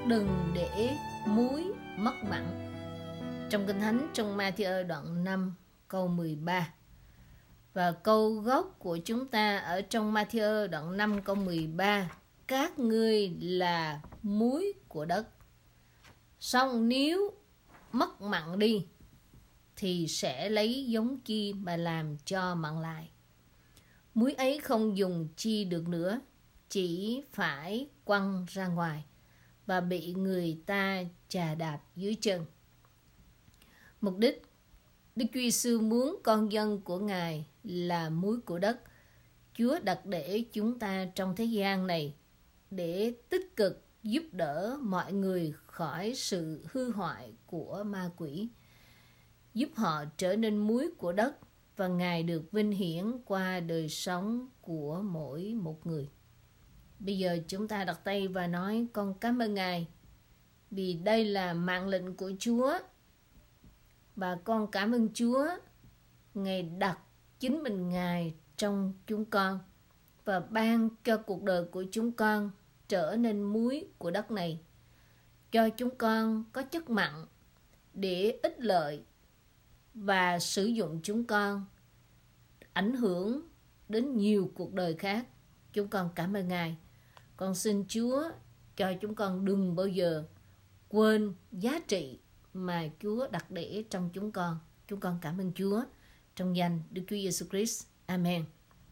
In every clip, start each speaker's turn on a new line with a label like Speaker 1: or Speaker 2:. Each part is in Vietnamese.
Speaker 1: Đừng để muối mất mặn. Trong Kinh Thánh, trong Ma-thi-ơ đoạn 5 câu 13. Và câu gốc của chúng ta ở trong Ma-thi-ơ đoạn 5 câu 13: các ngươi là muối của đất. Song nếu mất mặn đi thì sẽ lấy giống chi mà làm cho mặn lại? Muối ấy không dùng chi được nữa, chỉ phải quăng ra ngoài và bị người ta chà đạp dưới chân. Mục đích Đức Chúa Giêsu muốn con dân của Ngài là muối của đất. Chúa đặt để chúng ta trong thế gian này để tích cực giúp đỡ mọi người khỏi sự hư hoại của ma quỷ, giúp họ trở nên muối của đất, và Ngài được vinh hiển qua đời sống của mỗi một người. Bây giờ chúng ta đặt tay và nói: con cảm ơn Ngài vì đây là mạng lệnh của Chúa. Và con cảm ơn Chúa, Ngài đặt chính mình Ngài trong chúng con và ban cho cuộc đời của chúng con trở nên muối của đất này, cho chúng con có chất mặn để ích lợi và sử dụng chúng con ảnh hưởng đến nhiều cuộc đời khác. Chúng con cảm ơn Ngài. Con xin Chúa cho chúng con đừng bao giờ quên giá trị mà Chúa đặt để trong chúng con. Chúng con cảm ơn Chúa trong danh Đức Chúa Giêsu Christ. Amen.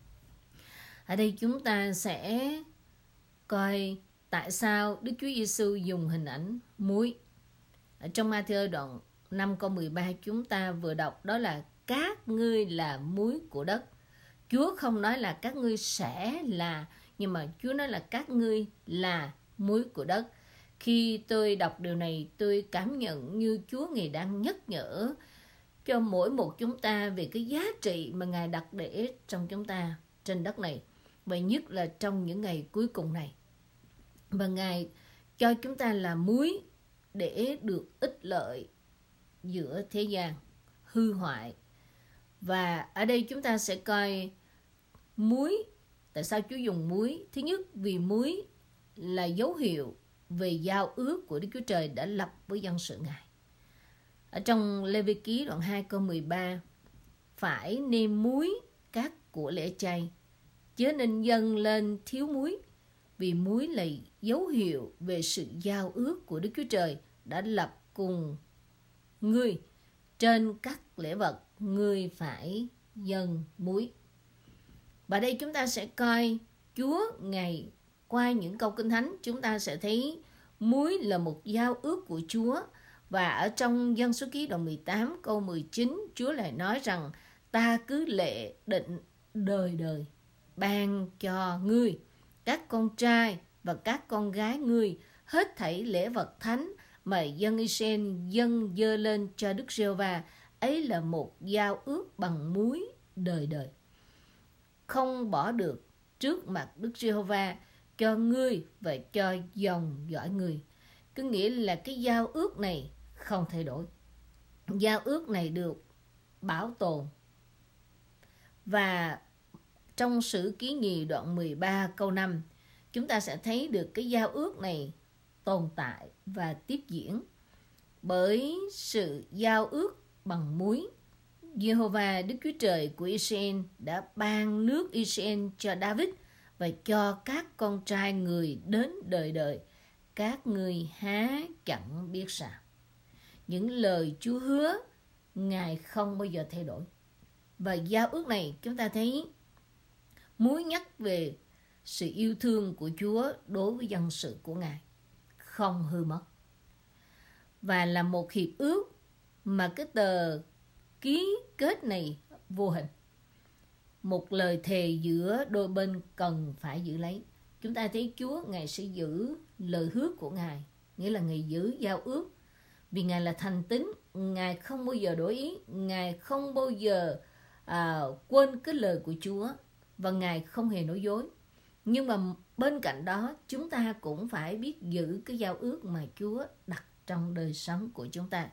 Speaker 1: Ở đây chúng ta sẽ coi tại sao Đức Chúa Giêsu dùng hình ảnh muối. Ở trong Ma-thi-ơ đoạn 5 câu 13 chúng ta vừa đọc đó là các ngươi là muối của đất. Chúa không nói là các ngươi sẽ là, nhưng mà Chúa nói là các ngươi là muối của đất. Khi tôi đọc điều này, tôi cảm nhận như Chúa Ngài đang nhắc nhở cho mỗi một chúng ta về cái giá trị mà Ngài đặt để trong chúng ta trên đất này, và nhất là trong những ngày cuối cùng này. Và Ngài cho chúng ta là muối để được ích lợi giữa thế gian hư hoại. Và ở đây chúng ta sẽ coi muối. Tại sao Chúa dùng muối? Thứ nhất, vì muối là dấu hiệu về giao ước của Đức Chúa Trời đã lập với dân sự Ngài. Ở trong Lê-vi-ký đoạn 2 câu 13: phải nêm muối các của lễ chay, chớ nên dâng lên thiếu muối, vì muối là dấu hiệu về sự giao ước của Đức Chúa Trời đã lập cùng ngươi. Trên các lễ vật, ngươi phải dâng muối. Và đây chúng ta sẽ coi Chúa Ngài qua những câu Kinh Thánh, chúng ta sẽ thấy muối là một giao ước của Chúa. Và ở trong Dân Số Ký đoạn 18 câu 19, Chúa lại nói rằng: ta cứ lệ định đời đời ban cho ngươi các con trai và các con gái ngươi hết thảy lễ vật thánh mà dân Israel dâng dơ lên cho Đức Giê-hô-va. Ấy là một giao ước bằng muối đời đời, không bỏ được trước mặt Đức Giê-hô-va cho ngươi và cho dòng dõi ngươi. Cứ nghĩa là cái giao ước này không thay đổi. Giao ước này được bảo tồn. Và trong Sử Ký Nhì đoạn 13 câu 5, chúng ta sẽ thấy được cái giao ước này tồn tại và tiếp diễn. Bởi sự giao ước bằng muối, Giê-hô-va Đức Chúa Trời của Israel đã ban nước Israel cho David và cho các con trai người đến đời đời. Các ngươi há chẳng biết sao? Những lời Chúa hứa Ngài không bao giờ thay đổi. Và giao ước này chúng ta thấy muối nhắc về sự yêu thương của Chúa đối với dân sự của Ngài, không hư mất. Và là một hiệp ước mà cái tờ ký kết này vô hình, một lời thề giữa đôi bên cần phải giữ lấy. Chúng ta thấy Chúa Ngài sẽ giữ lời hứa của Ngài, nghĩa là Ngài giữ giao ước. Vì Ngài là thành tín, Ngài không bao giờ đổi ý, Ngài không bao giờ quên cái lời của Chúa, và Ngài không hề nói dối. Nhưng mà bên cạnh đó, chúng ta cũng phải biết giữ cái giao ước mà Chúa đặt trong đời sống của chúng ta.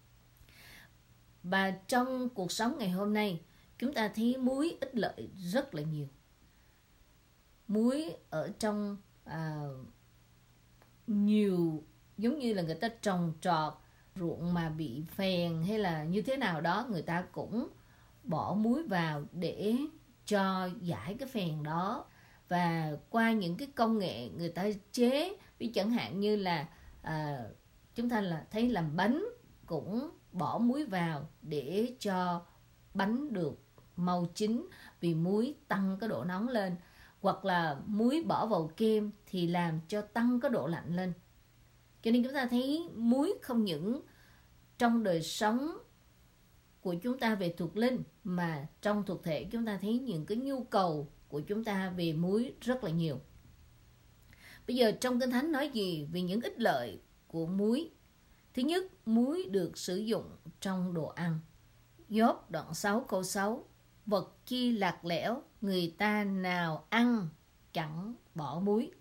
Speaker 1: Và trong cuộc sống ngày hôm nay, chúng ta thấy muối ích lợi rất là nhiều. Muối ở trong nhiều giống như là người ta trồng trọt ruộng mà bị phèn hay là như thế nào đó, người ta cũng bỏ muối vào để cho giải cái phèn đó. Và qua những cái công nghệ người ta chế, ví chẳng hạn như là chúng ta thấy làm bánh cũng bỏ muối vào để cho bánh được mau chín, vì muối tăng cái độ nóng lên. Hoặc là muối bỏ vào kem thì làm cho tăng cái độ lạnh lên. Cho nên chúng ta thấy muối không những trong đời sống của chúng ta về thuộc linh, mà trong thuộc thể chúng ta thấy những cái nhu cầu của chúng ta về muối rất là nhiều. Bây giờ trong Kinh Thánh nói gì về những ích lợi của muối? Thứ nhất, muối được sử dụng trong đồ ăn. Gióp đoạn 6 câu 6: vật chi lạc lẽo, người ta nào ăn chẳng bỏ muối.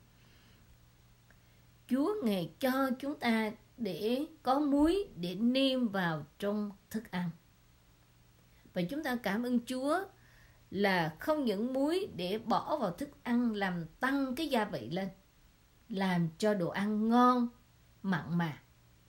Speaker 1: Chúa Ngài cho chúng ta để có muối để nêm vào trong thức ăn. Và chúng ta cảm ơn Chúa là không những muối để bỏ vào thức ăn làm tăng cái gia vị lên, làm cho đồ ăn ngon, mặn mà,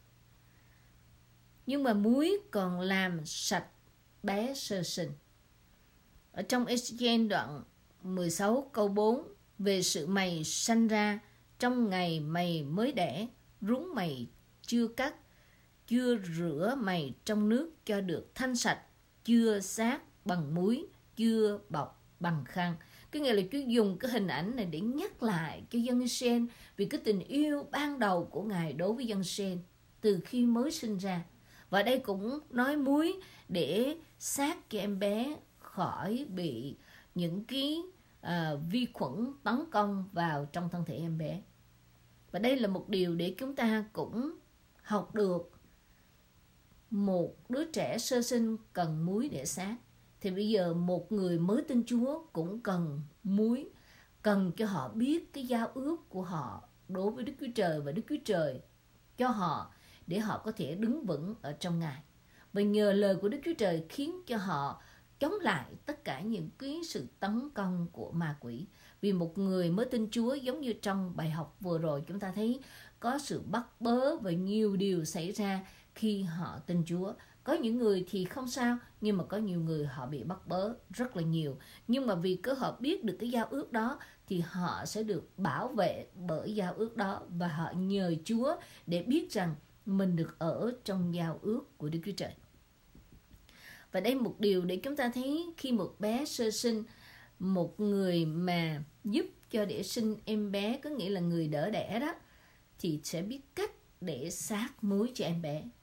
Speaker 1: nhưng mà muối còn làm sạch bé sơ sinh. Ở trong Ê-xê-chiên đoạn 16 câu 4: về sự mày sanh ra trong ngày mày mới đẻ, rúng mày chưa cắt, chưa rửa mày trong nước cho được thanh sạch, chưa sát bằng muối, chưa bọc bằng khăn. Cái nghĩa là Chúa dùng cái hình ảnh này để nhắc lại cho dân Israel vì cái tình yêu ban đầu của Ngài đối với dân Israel từ khi mới sinh ra. Và đây cũng nói muối để sát cho em bé khỏi bị những cái vi khuẩn tấn công vào trong thân thể em bé. Và đây là một điều để chúng ta cũng học được. Một đứa trẻ sơ sinh cần muối để sát, thì bây giờ một người mới tin Chúa cũng cần muối, cần cho họ biết cái giao ước của họ đối với Đức Chúa Trời, và Đức Chúa Trời cho họ để họ có thể đứng vững ở trong Ngài. Và nhờ lời của Đức Chúa Trời khiến cho họ chống lại tất cả những cái sự tấn công của ma quỷ. Vì một người mới tin Chúa, giống như trong bài học vừa rồi chúng ta thấy có sự bắt bớ và nhiều điều xảy ra khi họ tin Chúa. Có những người thì không sao, nhưng mà có nhiều người họ bị bắt bớ rất là nhiều. Nhưng mà vì cứ họ biết được cái giao ước đó thì họ sẽ được bảo vệ bởi giao ước đó, và họ nhờ Chúa để biết rằng mình được ở trong giao ước của Đức Chúa Trời. Và đây một điều để chúng ta thấy khi một bé sơ sinh, một người mà giúp cho để sinh em bé, có nghĩa là người đỡ đẻ đó, thì sẽ biết cách để sát muối cho em bé.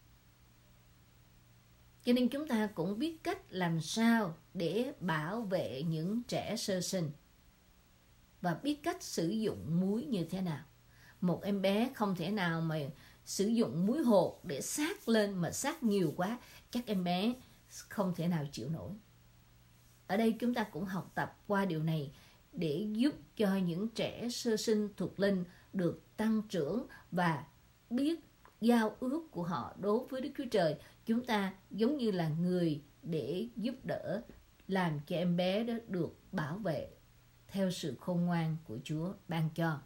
Speaker 1: Cho nên chúng ta cũng biết cách làm sao để bảo vệ những trẻ sơ sinh và biết cách sử dụng muối như thế nào. Một em bé không thể nào mà sử dụng muối hột để sát lên, mà sát nhiều quá chắc em bé không thể nào chịu nổi. Ở đây chúng ta cũng học tập qua điều này để giúp cho những trẻ sơ sinh thuộc linh được tăng trưởng và biết giao ước của họ đối với Đức Chúa Trời. Chúng ta giống như là người để giúp đỡ, làm cho em bé đó được bảo vệ theo sự khôn ngoan của Chúa ban cho.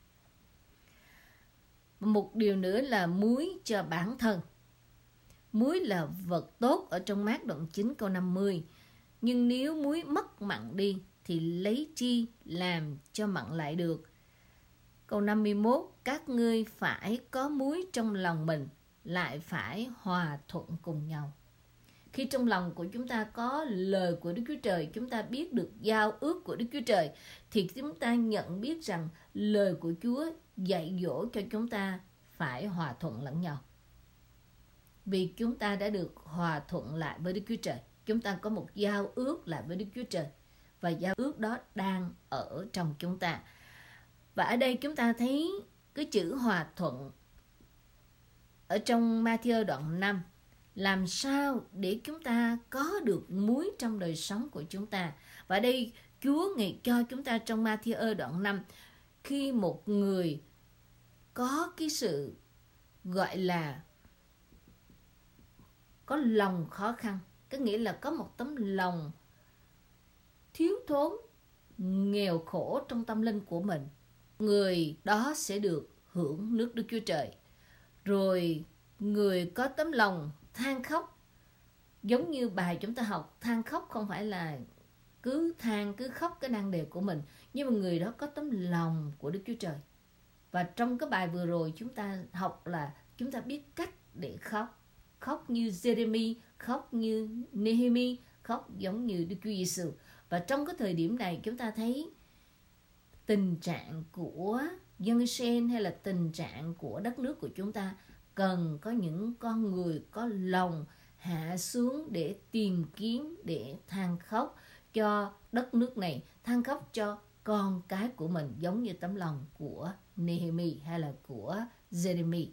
Speaker 1: Một điều nữa là muối cho bản thân. Muối là vật tốt ở trong Mát đoạn 9 câu 50. Nhưng nếu muối mất mặn đi thì lấy chi làm cho mặn lại được. Câu 51: các ngươi phải có muối trong lòng mình, lại phải hòa thuận cùng nhau. Khi trong lòng của chúng ta có lời của Đức Chúa Trời, chúng ta biết được giao ước của Đức Chúa Trời, thì chúng ta nhận biết rằng lời của Chúa dạy dỗ cho chúng ta phải hòa thuận lẫn nhau. Vì chúng ta đã được hòa thuận lại với Đức Chúa Trời. Chúng ta có một giao ước lại với Đức Chúa Trời, và giao ước đó đang ở trong chúng ta. Và ở đây chúng ta thấy cái chữ hòa thuận ở trong Ma-thi-ơ đoạn 5. Làm sao để chúng ta có được muối trong đời sống của chúng ta? Và đây Chúa Ngài cho chúng ta trong Ma-thi-ơ đoạn 5. Khi một người có cái sự gọi là có lòng khó khăn, có nghĩa là có một tấm lòng thiếu thốn, nghèo khổ trong tâm linh của mình, người đó sẽ được hưởng nước Đức Chúa Trời. Rồi người có tấm lòng than khóc, giống như bài chúng ta học, than khóc không phải là cứ than, cứ khóc cái nan đề của mình, nhưng mà người đó có tấm lòng của Đức Chúa Trời. Và trong cái bài vừa rồi chúng ta học là chúng ta biết cách để khóc. Khóc như Jeremy, khóc như Nehemi, khóc giống như Đức Chúa Giêsu. Và trong cái thời điểm này chúng ta thấy tình trạng của dân Israel hay là tình trạng của đất nước của chúng ta cần có những con người có lòng hạ xuống để tìm kiếm, để than khóc cho đất nước này, than khóc cho con cái của mình, giống như tấm lòng của Nehemi hay là của Jeremy.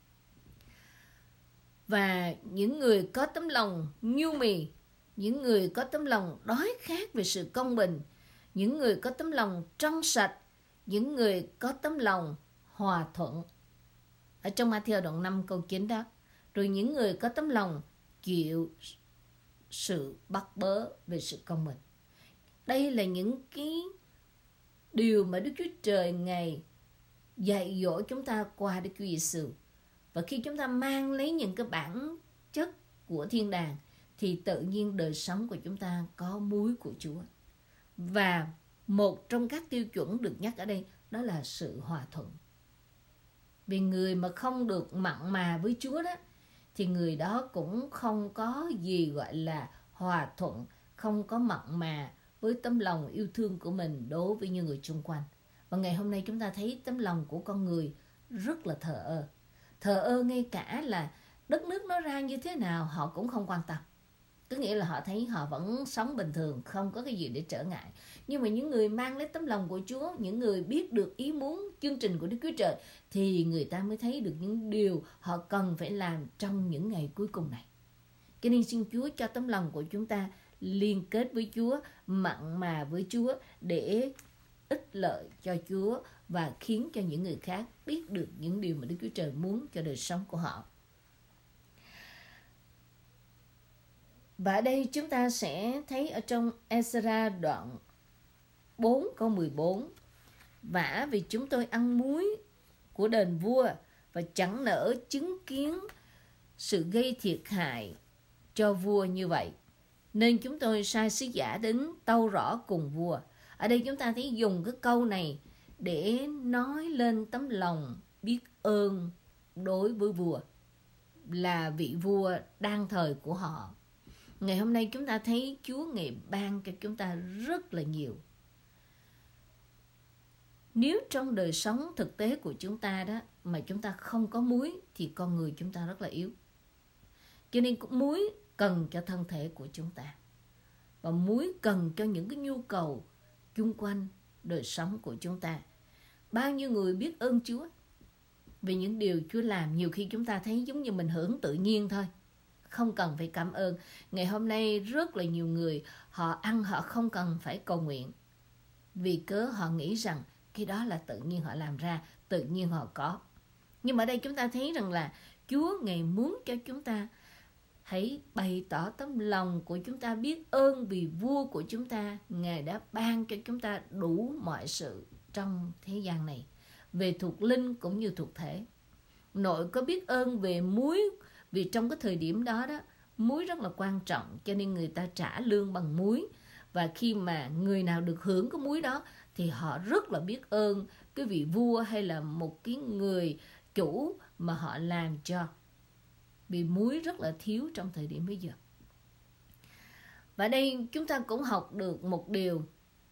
Speaker 1: Và những người có tấm lòng nhu mì, những người có tấm lòng đói khát về sự công bình, những người có tấm lòng trong sạch, những người có tấm lòng hòa thuận. Ở trong Ma-thi-ơ đoạn 5 câu 9 đó. Rồi những người có tấm lòng chịu sự bắt bớ về sự công bình. Đây là những cái điều mà Đức Chúa Trời Ngài dạy dỗ chúng ta qua Đức Chúa Giêsu. Và khi chúng ta mang lấy những cái bản chất của thiên đàng thì tự nhiên đời sống của chúng ta có muối của Chúa. Và một trong các tiêu chuẩn được nhắc ở đây đó là sự hòa thuận. Vì người mà không được mặn mà với Chúa đó thì người đó cũng không có gì gọi là hòa thuận, không có mặn mà với tấm lòng yêu thương của mình đối với những người xung quanh. Và ngày hôm nay chúng ta thấy tấm lòng của con người rất là thờ ơ. Thờ ơ ngay cả là đất nước nó ra như thế nào họ cũng không quan tâm. Có nghĩa là họ thấy họ vẫn sống bình thường, không có cái gì để trở ngại. Nhưng mà những người mang lấy tấm lòng của Chúa, những người biết được ý muốn, chương trình của Đức Chúa Trời, thì người ta mới thấy được những điều họ cần phải làm trong những ngày cuối cùng này. Cho nên xin Chúa cho tấm lòng của chúng ta liên kết với Chúa, mặn mà với Chúa để ích lợi cho Chúa và khiến cho những người khác biết được những điều mà Đức Chúa Trời muốn cho đời sống của họ. Và ở đây chúng ta sẽ thấy ở trong Ê-sa-ra đoạn 4 câu 14: Vả vì chúng tôi ăn muối của đền vua và chẳng nỡ chứng kiến sự gây thiệt hại cho vua như vậy, nên chúng tôi sai sứ giả đến tâu rõ cùng vua. Ở đây chúng ta thấy dùng cái câu này để nói lên tấm lòng biết ơn đối với vua, là vị vua đang thời của họ. Ngày hôm nay chúng ta thấy Chúa Ngài ban cho chúng ta rất là nhiều. Nếu trong đời sống thực tế của chúng ta đó mà chúng ta không có muối thì con người chúng ta rất là yếu. Cho nên muối cần cho thân thể của chúng ta. Và muối cần cho những cái nhu cầu chung quanh đời sống của chúng ta. Bao nhiêu người biết ơn Chúa vì những điều Chúa làm, nhiều khi chúng ta thấy giống như mình hưởng tự nhiên thôi, không cần phải cảm ơn. Ngày hôm nay rất là nhiều người họ ăn họ không cần phải cầu nguyện, vì cớ họ nghĩ rằng cái đó là tự nhiên họ làm ra, tự nhiên họ có. Nhưng mà ở đây chúng ta thấy rằng là Chúa Ngài muốn cho chúng ta hãy bày tỏ tấm lòng của chúng ta biết ơn vì vua của chúng ta, Ngài đã ban cho chúng ta đủ mọi sự trong thế gian này, về thuộc linh cũng như thuộc thể. Nội có biết ơn về muối, vì trong cái thời điểm đó muối rất là quan trọng, cho nên người ta trả lương bằng muối. Và khi mà người nào được hưởng cái muối đó thì họ rất là biết ơn cái vị vua hay là một cái người chủ mà họ làm cho, vì muối rất là thiếu trong thời điểm bây giờ. Và đây chúng ta cũng học được một điều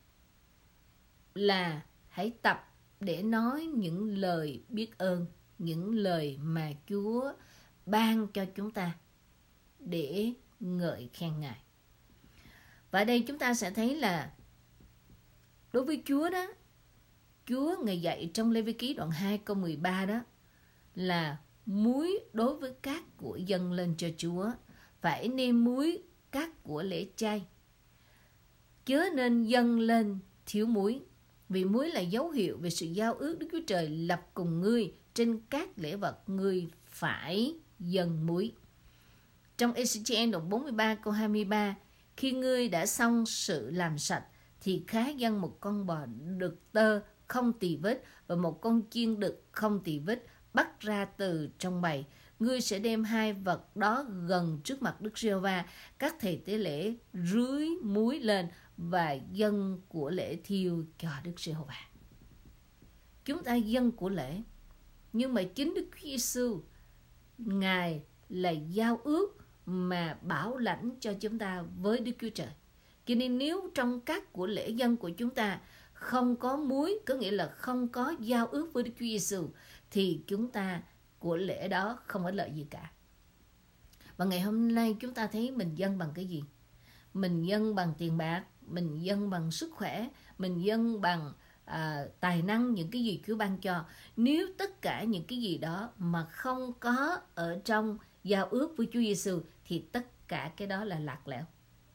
Speaker 1: là hãy tập để nói những lời biết ơn, những lời mà Chúa ban cho chúng ta để ngợi khen Ngài. Và đây chúng ta sẽ thấy là đối với Chúa đó, Chúa Ngài dạy trong Lê-vi-ký đoạn 2 câu 13 đó là muối đối với cát của dâng lên cho Chúa phải nêm muối cát của lễ chay, chớ nên dâng lên thiếu muối, vì muối là dấu hiệu về sự giao ước Đức Chúa Trời lập cùng ngươi, trên các lễ vật ngươi phải dâng muối. Trong Ê-xê-chi-ên đoạn 43 câu 23: Khi ngươi đã xong sự làm sạch thì khá dâng một con bò đực tơ không tì vết và một con chiên đực không tì vết bắt ra từ trong bầy. Ngươi sẽ đem hai vật đó gần trước mặt Đức Giê-hô-va. Các thầy tế lễ rưới muối lên và dâng của lễ thiêu cho Đức Giê-hô-va. Chúng ta dâng của lễ, nhưng mà chính Đức Chúa Giêsu, Ngài là giao ước mà bảo lãnh cho chúng ta với Đức Chúa Trời. Cho nên nếu trong các của lễ dân của chúng ta không có muối, có nghĩa là không có giao ước với Đức Chúa Giêsu, thì chúng ta của lễ đó không có lợi gì cả. Và ngày hôm nay chúng ta thấy mình dâng bằng cái gì? Mình dâng bằng tiền bạc, mình dâng bằng sức khỏe, mình dâng bằng tài năng, những cái gì Chúa ban cho. Nếu tất cả những cái gì đó mà không có ở trong giao ước với Chúa Giêsu thì tất cả cái đó là lạc lẽo.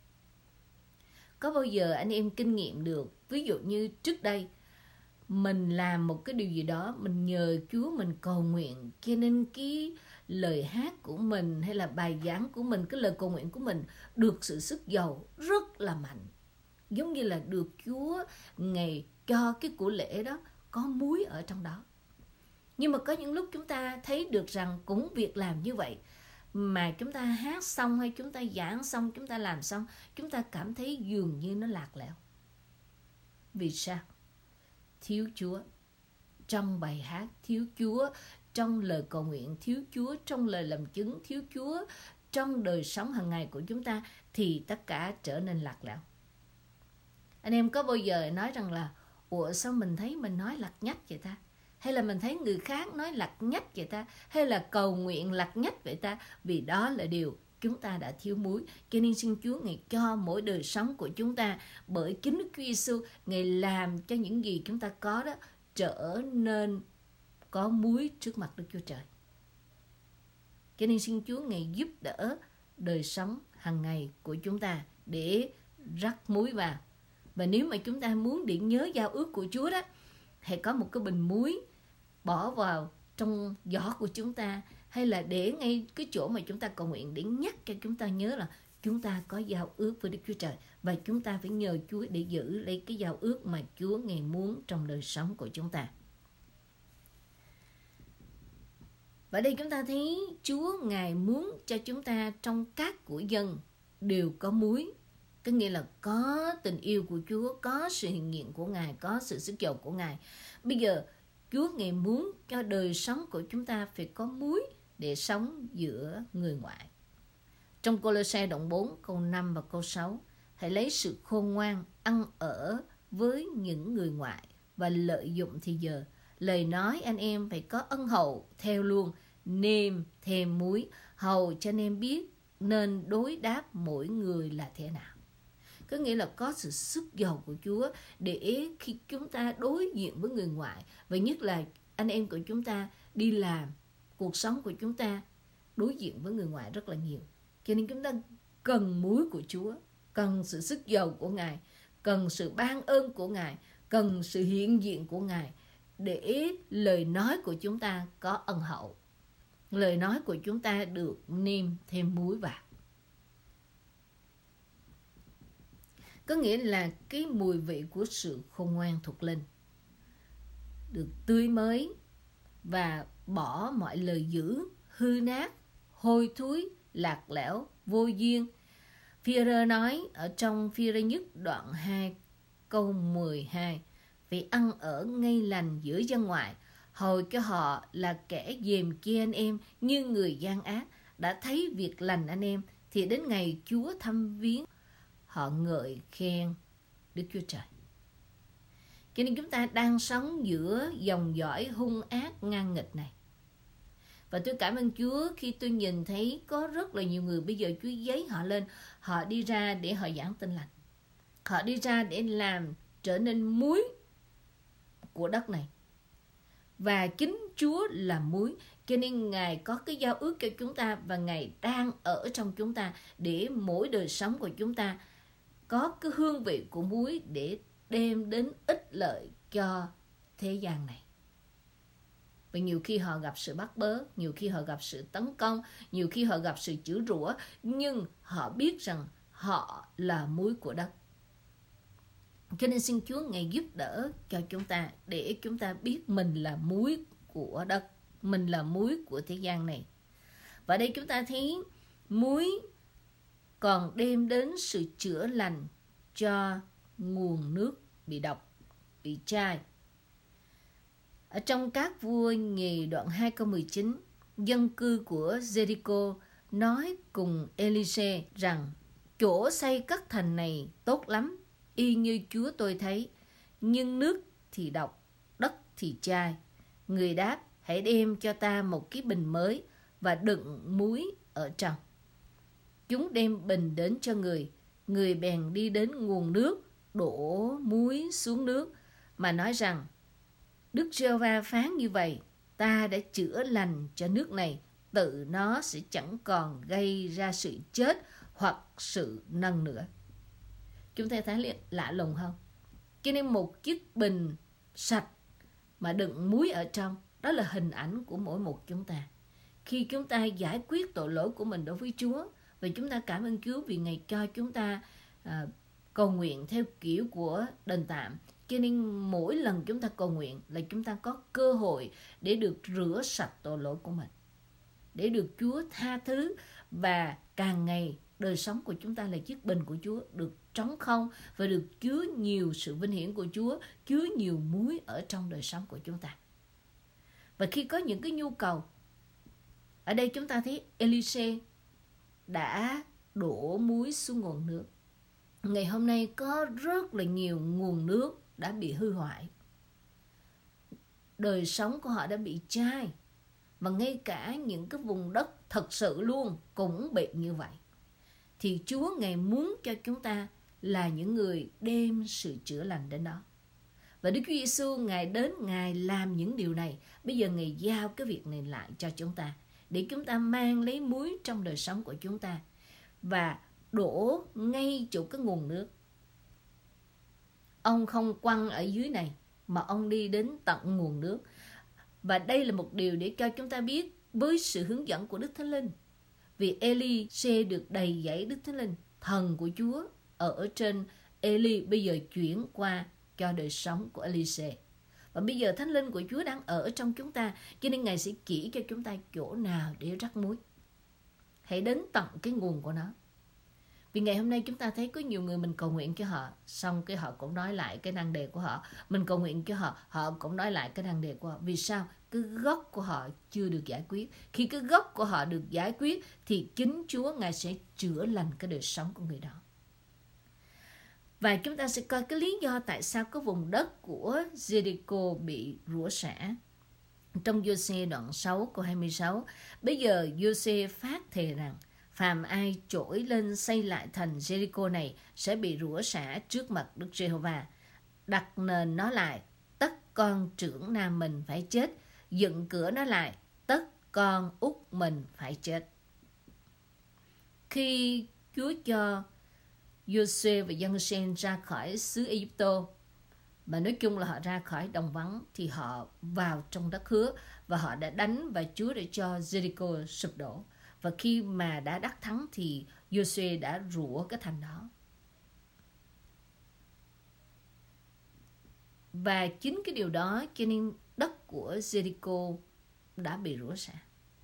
Speaker 1: Có bao giờ anh em kinh nghiệm được, ví dụ như trước đây mình làm một cái điều gì đó, mình nhờ Chúa, mình cầu nguyện, cho nên cái lời hát của mình hay là bài giảng của mình, cái lời cầu nguyện của mình được sự sức giàu rất là mạnh. Giống như là được Chúa Ngài cho cái của lễ đó có muối ở trong đó. Nhưng mà có những lúc chúng ta thấy được rằng cũng việc làm như vậy mà chúng ta hát xong hay chúng ta giảng xong, chúng ta làm xong, chúng ta cảm thấy dường như nó lạc lẽo. Vì sao? Thiếu Chúa trong bài hát, thiếu Chúa trong lời cầu nguyện, thiếu Chúa trong lời làm chứng, thiếu Chúa trong đời sống hàng ngày của chúng ta thì tất cả trở nên lạc lẽo. Anh em có bao giờ nói rằng là ủa sao mình thấy mình nói lặt nhách vậy ta? Hay là mình thấy người khác nói lặt nhách vậy ta? Hay là cầu nguyện lặt nhách vậy ta? Vì đó là điều chúng ta đã thiếu muối. Cho nên xin Chúa Ngài cho mỗi đời sống của chúng ta, bởi chính Đức Chúa Giêsu, Ngài làm cho những gì chúng ta có đó trở nên có muối trước mặt Đức Chúa Trời. Cho nên xin Chúa Ngài giúp đỡ đời sống hàng ngày của chúng ta để rắc muối vào. Và nếu mà chúng ta muốn để nhớ giao ước của Chúa đó, hãy có một cái bình muối bỏ vào trong giỏ của chúng ta, hay là để ngay cái chỗ mà chúng ta cầu nguyện để nhắc cho chúng ta nhớ là chúng ta có giao ước với Đức Chúa Trời và chúng ta phải nhờ Chúa để giữ lấy cái giao ước mà Chúa Ngài muốn trong đời sống của chúng ta. Và đây chúng ta thấy Chúa Ngài muốn cho chúng ta trong các của dân đều có muối. Có nghĩa là có tình yêu của Chúa, có sự hiện diện của Ngài, có sự sức giàu của Ngài. Bây giờ Chúa Ngài muốn cho đời sống của chúng ta phải có muối để sống giữa người ngoại. Trong Cô-lô-se đoạn 4 câu 5 và câu 6, hãy lấy sự khôn ngoan ăn ở với những người ngoại và lợi dụng thì giờ. Lời nói anh em phải có ân hậu theo luôn, nêm thêm muối, hầu cho anh em biết nên đối đáp mỗi người là thế nào. Có nghĩa là có sự sức giàu của Chúa để khi chúng ta đối diện với người ngoại, và nhất là anh em của chúng ta đi làm, cuộc sống của chúng ta đối diện với người ngoại rất là nhiều. Cho nên chúng ta cần muối của Chúa, cần sự sức giàu của Ngài, cần sự ban ơn của Ngài, cần sự hiện diện của Ngài để lời nói của chúng ta có ân hậu. Lời nói của chúng ta được nêm thêm muối vào. Có nghĩa là cái mùi vị của sự khôn ngoan thuộc linh được tươi mới và bỏ mọi lời dữ, hư nát, hôi thối, lạc lẽo, vô duyên. Phi-e-rơ nói ở trong Phi-e-rơ nhất đoạn 2 câu 12, phải ăn ở ngay lành giữa dân ngoại, hầu cho họ là kẻ dèm chia anh em như người gian ác, đã thấy việc lành anh em thì đến ngày Chúa thăm viếng họ ngợi khen Đức Chúa Trời. Cho nên chúng ta đang sống giữa dòng dõi hung ác ngang nghịch này. Và tôi cảm ơn Chúa khi tôi nhìn thấy có rất là nhiều người bây giờ Chúa giấy họ lên, họ đi ra để họ giảng tin lành. Họ đi ra để làm trở nên muối của đất này. Và chính Chúa là muối, cho nên Ngài có cái giao ước cho chúng ta và Ngài đang ở trong chúng ta để mỗi đời sống của chúng ta có cái hương vị của muối để đem đến ích lợi cho thế gian này. Và nhiều khi họ gặp sự bắt bớ, nhiều khi họ gặp sự tấn công, nhiều khi họ gặp sự chửi rủa, nhưng họ biết rằng họ là muối của đất. Cho nên xin Chúa Ngài giúp đỡ cho chúng ta để chúng ta biết mình là muối của đất, mình là muối của thế gian này. Và đây chúng ta thấy muối còn đem đến sự chữa lành cho nguồn nước bị độc, bị chai. Ở trong Các Vua Nhì đoạn 2 câu 19, dân cư của Jericho nói cùng Elise rằng chỗ xây các thành này tốt lắm, y như Chúa tôi thấy, nhưng nước thì độc, đất thì chai. Người đáp, hãy đem cho ta một cái bình mới và đựng muối ở trong. Chúng đem bình đến cho người, người bèn đi đến nguồn nước, đổ muối xuống nước, mà nói rằng, Đức Giê-hô-va phán như vậy, ta đã chữa lành cho nước này, tự nó sẽ chẳng còn gây ra sự chết hoặc sự nâng nữa. Chúng ta thấy lạ lùng không? Cho nên một chiếc bình sạch mà đựng muối ở trong, đó là hình ảnh của mỗi một chúng ta. Khi chúng ta giải quyết tội lỗi của mình đối với Chúa, và chúng ta cảm ơn Chúa vì Ngài cho chúng ta cầu nguyện theo kiểu của đền tạm. Cho nên mỗi lần chúng ta cầu nguyện là chúng ta có cơ hội để được rửa sạch tội lỗi của mình, để được Chúa tha thứ, và càng ngày đời sống của chúng ta là chiếc bình của Chúa được trống không và được chứa nhiều sự vinh hiển của Chúa, chứa nhiều muối ở trong đời sống của chúng ta. Và khi có những cái nhu cầu, ở đây chúng ta thấy Elise đã đổ muối xuống nguồn nước. Ngày hôm nay có rất là nhiều nguồn nước đã bị hư hoại. Đời sống của họ đã bị chai. Và ngay cả những cái vùng đất thật sự luôn cũng bị như vậy. Thì Chúa Ngài muốn cho chúng ta là những người đem sự chữa lành đến đó. Và Đức Chúa Giêsu Ngài đến, Ngài làm những điều này. Bây giờ Ngài giao cái việc này lại cho chúng ta, để chúng ta mang lấy muối trong đời sống của chúng ta và đổ ngay chỗ cái nguồn nước. Ông không quăng ở dưới này, mà ông đi đến tận nguồn nước. Và đây là một điều để cho chúng ta biết với sự hướng dẫn của Đức Thánh Linh. Vì Elise được đầy dẫy Đức Thánh Linh, thần của Chúa ở trên Eli bây giờ chuyển qua cho đời sống của Elise. Và bây giờ Thánh Linh của Chúa đang ở trong chúng ta, cho nên Ngài sẽ chỉ cho chúng ta chỗ nào để rắc muối. Hãy đến tận cái nguồn của nó. Vì ngày hôm nay chúng ta thấy có nhiều người mình cầu nguyện cho họ, xong cái họ cũng nói lại cái nan đề của họ. Mình cầu nguyện cho họ, họ cũng nói lại cái nan đề của họ. Vì sao? Cái gốc của họ chưa được giải quyết. Khi cái gốc của họ được giải quyết thì chính Chúa Ngài sẽ chữa lành cái đời sống của người đó. Và chúng ta sẽ coi cái lý do tại sao cái vùng đất của Jericho bị rủa xả. Trong Giô-se đoạn 6 câu 26, bây giờ Giô-se phát thề rằng phàm ai trỗi lên xây lại thành Jericho này sẽ bị rủa xả trước mặt Đức Giê-hô-va. Đặt nền nó lại, tất con trưởng nam mình phải chết. Dựng cửa nó lại, tất con út mình phải chết. Khi Chúa cho Giô-suê và dân Sen ra khỏi xứ Ai-cập, mà nói chung là họ ra khỏi đồng vắng, thì họ vào trong đất hứa và họ đã đánh, và Chúa đã cho Jericho sụp đổ. Và khi mà đã đắc thắng thì Giô-suê đã rủa cái thành đó. Và chính cái điều đó cho nên đất của Jericho đã bị rủa xả.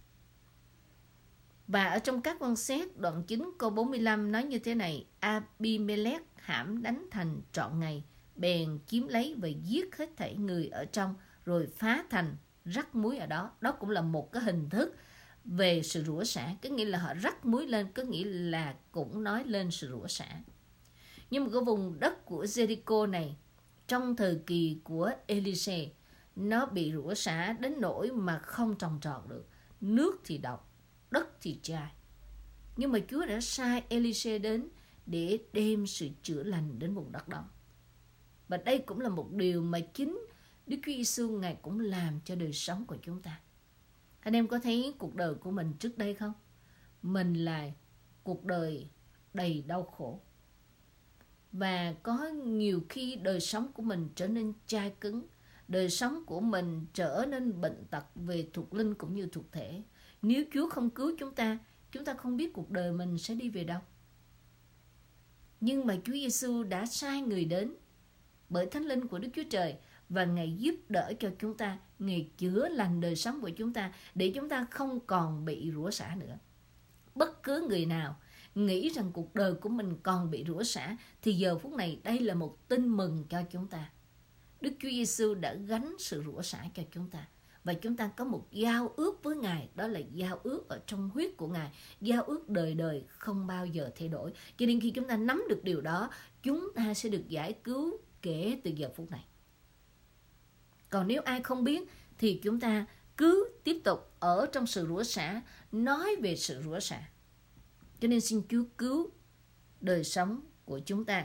Speaker 1: Và ở trong Các Quan Xét đoạn 9 câu 45 nói như thế này: Abimelech hãm đánh thành trọn ngày, bèn chiếm lấy và giết hết thảy người ở trong, rồi phá thành, rắc muối ở đó. Đó cũng là một cái hình thức về sự rủa xả. Có nghĩa là họ rắc muối lên, có nghĩa là cũng nói lên sự rủa xả. Nhưng mà cái vùng đất của Jericho này trong thời kỳ của Elise, nó bị rủa xả đến nỗi mà không trồng trọt được. Nước thì độc, đất thì chai. Nhưng mà Chúa đã sai Elise đến để đem sự chữa lành đến vùng đất đó. Và đây cũng là một điều mà chính Đức Chúa Giêsu Ngài cũng làm cho đời sống của chúng ta. Anh em có thấy cuộc đời của mình trước đây không? Mình là cuộc đời đầy đau khổ. Và có nhiều khi đời sống của mình trở nên chai cứng. Đời sống của mình trở nên bệnh tật về thuộc linh cũng như thuộc thể. Nếu Chúa không cứu chúng ta không biết cuộc đời mình sẽ đi về đâu. Nhưng mà Chúa Giêsu đã sai người đến bởi Thánh Linh của Đức Chúa Trời, và Ngài giúp đỡ cho chúng ta Ngài chữa lành đời sống của chúng ta để chúng ta không còn bị rủa xả nữa. Bất cứ người nào nghĩ rằng cuộc đời của mình còn bị rủa xả thì giờ phút này đây là một tin mừng cho chúng ta. Đức Chúa Giêsu đã gánh sự rủa xả cho chúng ta. Và chúng ta có một giao ước với Ngài, đó là giao ước ở trong huyết của Ngài, giao ước đời đời không bao giờ thay đổi. Cho nên khi chúng ta nắm được điều đó, chúng ta sẽ được giải cứu kể từ giờ phút này. Còn nếu ai không biết thì chúng ta cứ tiếp tục ở trong sự rủa xả, nói về sự rủa xả. Cho nên xin Chúa cứu đời sống của chúng ta.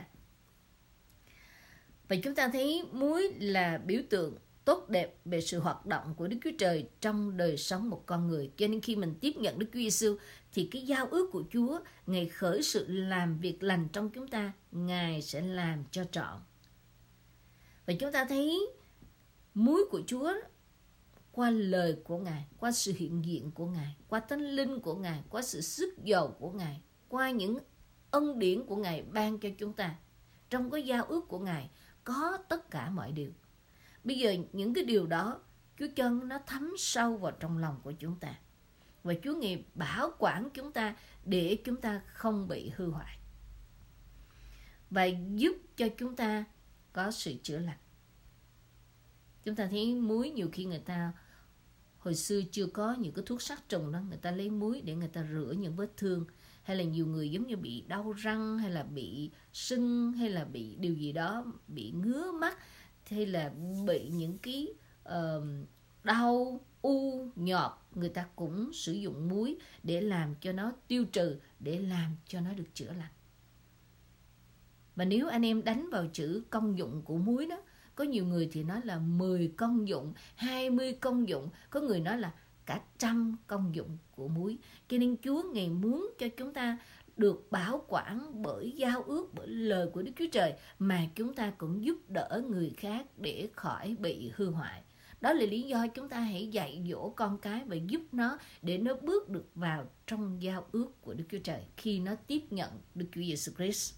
Speaker 1: Và chúng ta thấy muối là biểu tượng tốt đẹp về sự hoạt động của Đức Chúa Trời trong đời sống một con người. Cho nên khi mình tiếp nhận Đức Chúa Giêsu thì cái giao ước của Chúa, Ngài khởi sự làm việc lành trong chúng ta, Ngài sẽ làm cho trọn. Và chúng ta thấy muối của Chúa qua lời của Ngài, qua sự hiện diện của Ngài, qua Thánh Linh của Ngài, qua sự sức dầu của Ngài, qua những ân điển của Ngài ban cho chúng ta. Trong cái giao ước của Ngài có tất cả mọi điều. Bây giờ những cái điều đó Chúa cho nó thấm sâu vào trong lòng của chúng ta. Và Chúa Ngài bảo quản chúng ta để chúng ta không bị hư hoại. Và giúp cho chúng ta có sự chữa lành. Chúng ta thấy muối nhiều khi người ta hồi xưa chưa có những cái thuốc sát trùng đó, người ta lấy muối để người ta rửa những vết thương. Hay là nhiều người giống như bị đau răng, hay là bị sưng, hay là bị điều gì đó, bị ngứa mắt, hay là bị những cái đau, u, nhọt. Người ta cũng sử dụng muối để làm cho nó tiêu trừ, để làm cho nó được chữa lành. Và nếu anh em đánh vào chữ công dụng của muối đó, có nhiều người thì nói là 10 công dụng, 20 công dụng, có người nói là cả 100 công dụng của muối. Cho nên Chúa Ngài muốn cho chúng ta được bảo quản bởi giao ước, bởi lời của Đức Chúa Trời, mà chúng ta cũng giúp đỡ người khác để khỏi bị hư hoại. Đó là lý do chúng ta hãy dạy dỗ con cái và giúp nó để nó bước được vào trong giao ước của Đức Chúa Trời khi nó tiếp nhận Đức Chúa Giêsu Christ.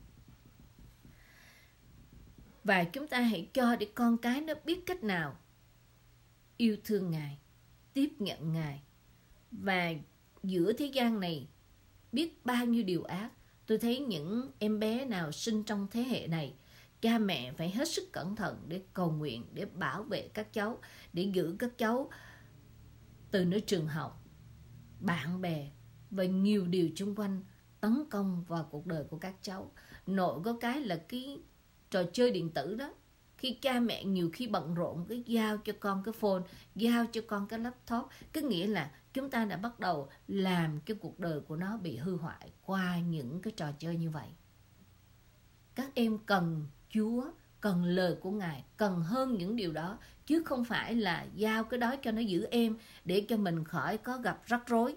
Speaker 1: Và chúng ta hãy cho để con cái nó biết cách nào yêu thương Ngài, tiếp nhận Ngài. Và giữa thế gian này biết bao nhiêu điều ác. Tôi thấy những em bé nào sinh trong thế hệ này, cha mẹ phải hết sức cẩn thận để cầu nguyện, để bảo vệ các cháu, để giữ các cháu từ nơi trường học, bạn bè và nhiều điều xung quanh tấn công vào cuộc đời của các cháu. Nội có cái là cái trò chơi điện tử đó. Khi cha mẹ nhiều khi bận rộn, cứ giao cho con cái phone, giao cho con cái laptop, cứ nghĩa là chúng ta đã bắt đầu làm cái cuộc đời của nó bị hư hoại qua những cái trò chơi như vậy. Các em cần Chúa, cần lời của Ngài, cần hơn những điều đó, chứ không phải là giao cái đó cho nó giữ em để cho mình khỏi có gặp rắc rối.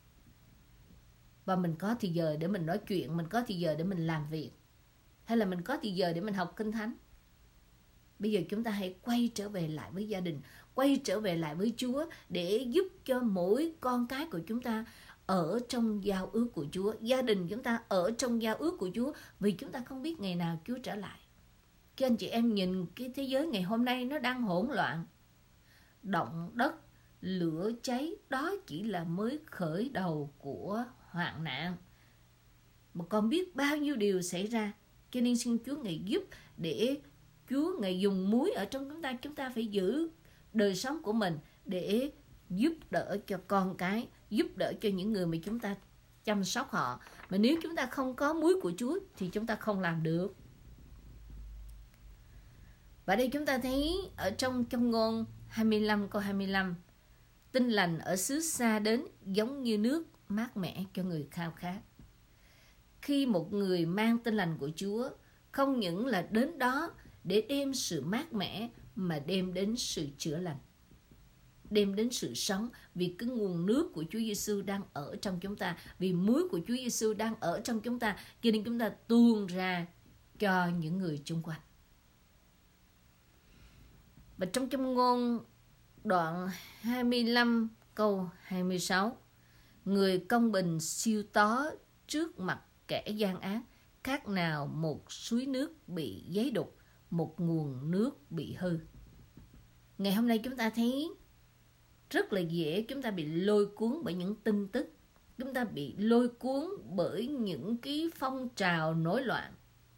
Speaker 1: Và mình có thì giờ để mình nói chuyện, mình có thì giờ để mình làm việc, hay là mình có thì giờ để mình học Kinh Thánh. Bây giờ chúng ta hãy quay trở về lại với gia đình, quay trở về lại với Chúa để giúp cho mỗi con cái của chúng ta ở trong giao ước của Chúa. Gia đình chúng ta ở trong giao ước của Chúa, vì chúng ta không biết ngày nào Chúa trở lại. Các anh chị em nhìn cái thế giới ngày hôm nay nó đang hỗn loạn. Động đất, lửa cháy, đó chỉ là mới khởi đầu của hoạn nạn. Mà còn biết bao nhiêu điều xảy ra. Cho nên xin Chúa Ngài giúp để Chúa Ngài dùng muối ở trong chúng ta phải giữ đời sống của mình để giúp đỡ cho con cái, giúp đỡ cho những người mà chúng ta chăm sóc họ. Mà nếu chúng ta không có muối của Chúa thì chúng ta không làm được. Và đây chúng ta thấy ở trong Ngôn 25 câu 25, tin lành ở xứ xa đến giống như nước mát mẻ cho người khao khát. Khi một người mang tin lành của Chúa, không những là đến đó để đem sự mát mẻ mà đem đến sự chữa lành, đem đến sự sống, vì cái nguồn nước của Chúa Giêsu đang ở trong chúng ta, vì muối của Chúa Giêsu đang ở trong chúng ta, cho nên chúng ta tuôn ra cho những người xung quanh. Và trong Ngôn đoạn 25 câu 26, người công bình siêu tó trước mặt kẻ gian ác, khác nào một suối nước bị giấy đục, một nguồn nước bị hư. Ngày hôm nay chúng ta thấy rất là dễ chúng ta bị lôi cuốn bởi những tin tức. Chúng ta bị lôi cuốn bởi những cái phong trào nổi loạn.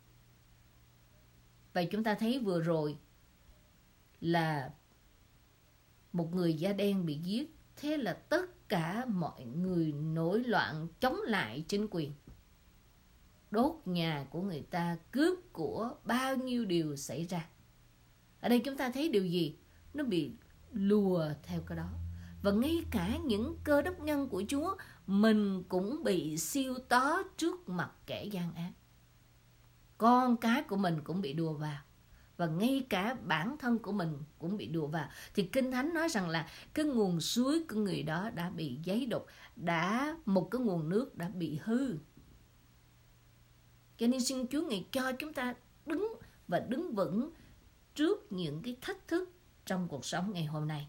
Speaker 1: Và chúng ta thấy vừa rồi là một người da đen bị giết. Thế là tất cả mọi người nổi loạn chống lại chính quyền. Đốt nhà của người ta, cướp của, bao nhiêu điều xảy ra. Ở đây chúng ta thấy điều gì? Nó bị lùa theo cái đó. Và ngay cả những cơ đốc nhân của Chúa, mình cũng bị siêu tó trước mặt kẻ gian ác. Con cái của mình cũng bị đùa vào. Và ngay cả bản thân của mình cũng bị đùa vào. Thì Kinh Thánh nói rằng là cái nguồn suối của người đó đã bị giấy đục. Một cái nguồn nước đã bị hư. Cho nên xin Chúa Ngài cho chúng ta đứng vững trước những cái thách thức trong cuộc sống ngày hôm nay.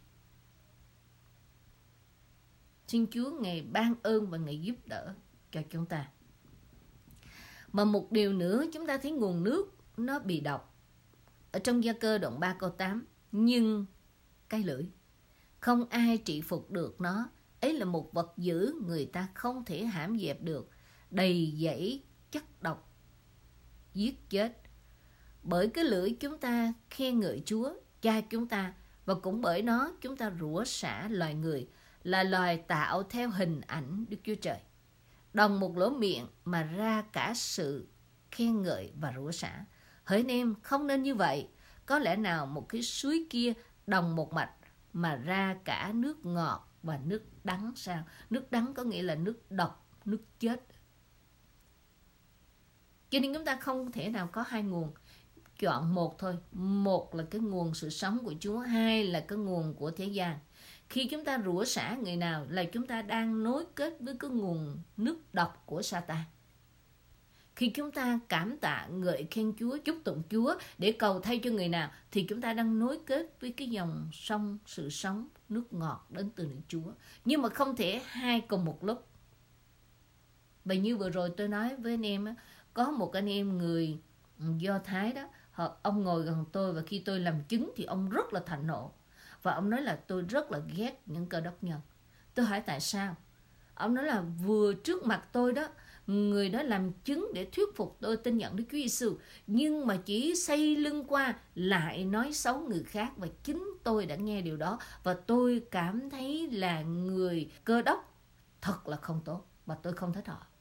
Speaker 1: Xin Chúa Ngài ban ơn và Ngài giúp đỡ cho chúng ta. Mà một điều nữa, chúng ta thấy nguồn nước nó bị độc. Ở trong Gia Cơ đoạn 3 câu 8, nhưng cái lưỡi, không ai trị phục được nó. Ấy là một vật dữ người ta không thể hãm dẹp được, đầy dẫy chất độc, giết chết. Bởi cái lưỡi chúng ta khen ngợi Chúa, Cha chúng ta, và cũng bởi nó chúng ta rủa xả loài người, là loài tạo theo hình ảnh Đức Chúa Trời. Đồng một lỗ miệng mà ra cả sự khen ngợi và rủa xả. Hỡi anh em, không nên như vậy. Có lẽ nào một cái suối kia đồng một mạch mà ra cả nước ngọt và nước đắng sao? Nước đắng có nghĩa là nước độc, nước chết. Cho nên chúng ta không thể nào có hai nguồn. Chọn một thôi. Một là cái nguồn sự sống của Chúa, hai là cái nguồn của thế gian. Khi chúng ta rủa xả người nào là chúng ta đang nối kết với cái nguồn nước độc của Satan. Khi chúng ta cảm tạ, ngợi khen Chúa, chúc tụng Chúa để cầu thay cho người nào, thì chúng ta đang nối kết với cái dòng sông sự sống, nước ngọt đến từ nước Chúa. Nhưng mà không thể hai cùng một lúc. Và như vừa rồi tôi nói với anh em, có một anh em người Do Thái đó, ông ngồi gần tôi và khi tôi làm chứng thì ông rất là thạnh nộ. Và ông nói là tôi rất là ghét những Cơ Đốc nhân. Tôi hỏi tại sao? Ông nói là vừa trước mặt tôi đó, người đó làm chứng để thuyết phục tôi tin nhận Đức Chúa Giêsu, nhưng mà chỉ xây lưng qua lại nói xấu người khác, và chính tôi đã nghe điều đó và tôi cảm thấy là người Cơ Đốc thật là không tốt và tôi không thích họ.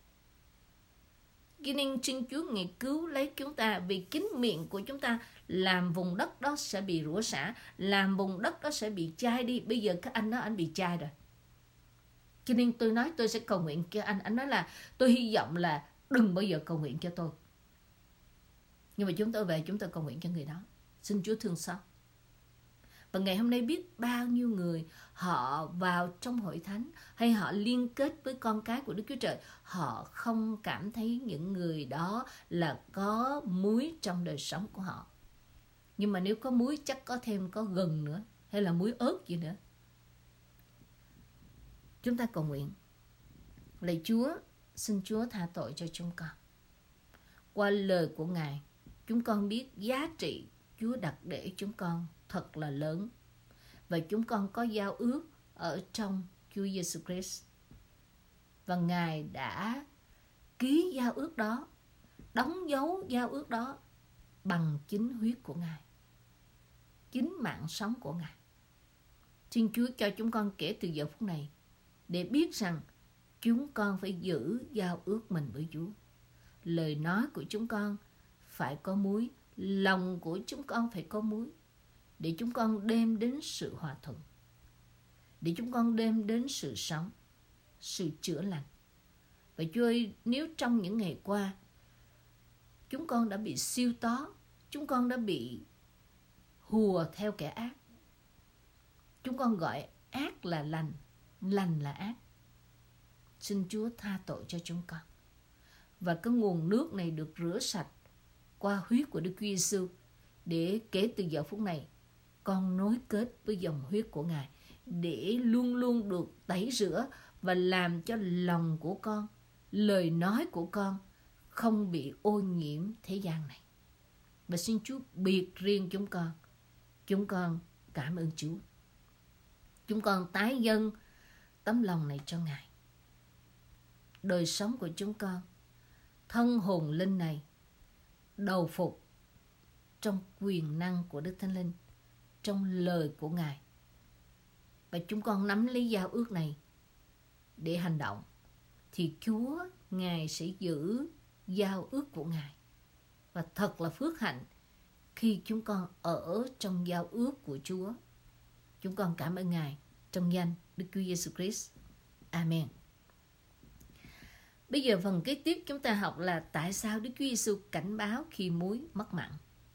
Speaker 1: Cho nên xin Chúa Ngài cứu lấy chúng ta, vì chính miệng của chúng ta làm vùng đất đó sẽ bị rủa xả, làm vùng đất đó sẽ bị chai đi. Bây giờ các anh đó anh bị chai rồi. Cho nên tôi nói tôi sẽ cầu nguyện cho anh. Anh nói là tôi hy vọng là đừng bao giờ cầu nguyện cho tôi. Nhưng mà chúng tôi về chúng tôi cầu nguyện cho người đó. Xin Chúa thương xót. Và ngày hôm nay biết bao nhiêu người họ vào trong hội thánh hay họ liên kết với con cái của Đức Chúa Trời, họ không cảm thấy những người đó là có muối trong đời sống của họ. Nhưng mà nếu có muối chắc có thêm có gừng nữa, hay là muối ớt gì nữa. Chúng ta cầu nguyện. Lạy Chúa, xin Chúa tha tội cho chúng con. Qua lời của Ngài, chúng con biết giá trị Chúa đặt để chúng con thật là lớn. Và chúng con có giao ước ở trong Chúa Giêsu Christ. Và Ngài đã ký giao ước đó, đóng dấu giao ước đó bằng chính huyết của Ngài, chính mạng sống của Ngài. Xin Chúa cho chúng con kể từ giờ phút này để biết rằng chúng con phải giữ giao ước mình với Chúa. Lời nói của chúng con phải có muối, lòng của chúng con phải có muối, để chúng con đem đến sự hòa thuận, để chúng con đem đến sự sống, sự chữa lành. Và Chúa ơi, nếu trong những ngày qua chúng con đã bị siêu tó, chúng con đã bị hùa theo kẻ ác, chúng con gọi ác là lành, lành là ác, xin Chúa tha tội cho chúng con. Và cái nguồn nước này được rửa sạch qua huyết của Đức Chúa Giêsu, để kể từ giờ phút này con nối kết với dòng huyết của Ngài, để luôn luôn được tẩy rửa và làm cho lòng của con, lời nói của con không bị ô nhiễm thế gian này. Và xin Chúa biệt riêng chúng con cảm ơn Chúa. Chúng con tái dâng tấm lòng này cho Ngài. Đời sống của chúng con, thân hồn linh này đầu phục trong quyền năng của Đức Thánh Linh, trong lời của Ngài. Và chúng con nắm lấy giao ước này để hành động, thì Chúa Ngài sẽ giữ giao ước của Ngài. Và thật là phước hạnh khi chúng con ở trong giao ước của Chúa. Chúng con cảm ơn Ngài trong danh Đức Chúa Giêsu Christ. Amen. Bây giờ phần kế tiếp chúng ta học là tại sao Đức Chúa Giêsu cảnh báo khi muối mất mặn.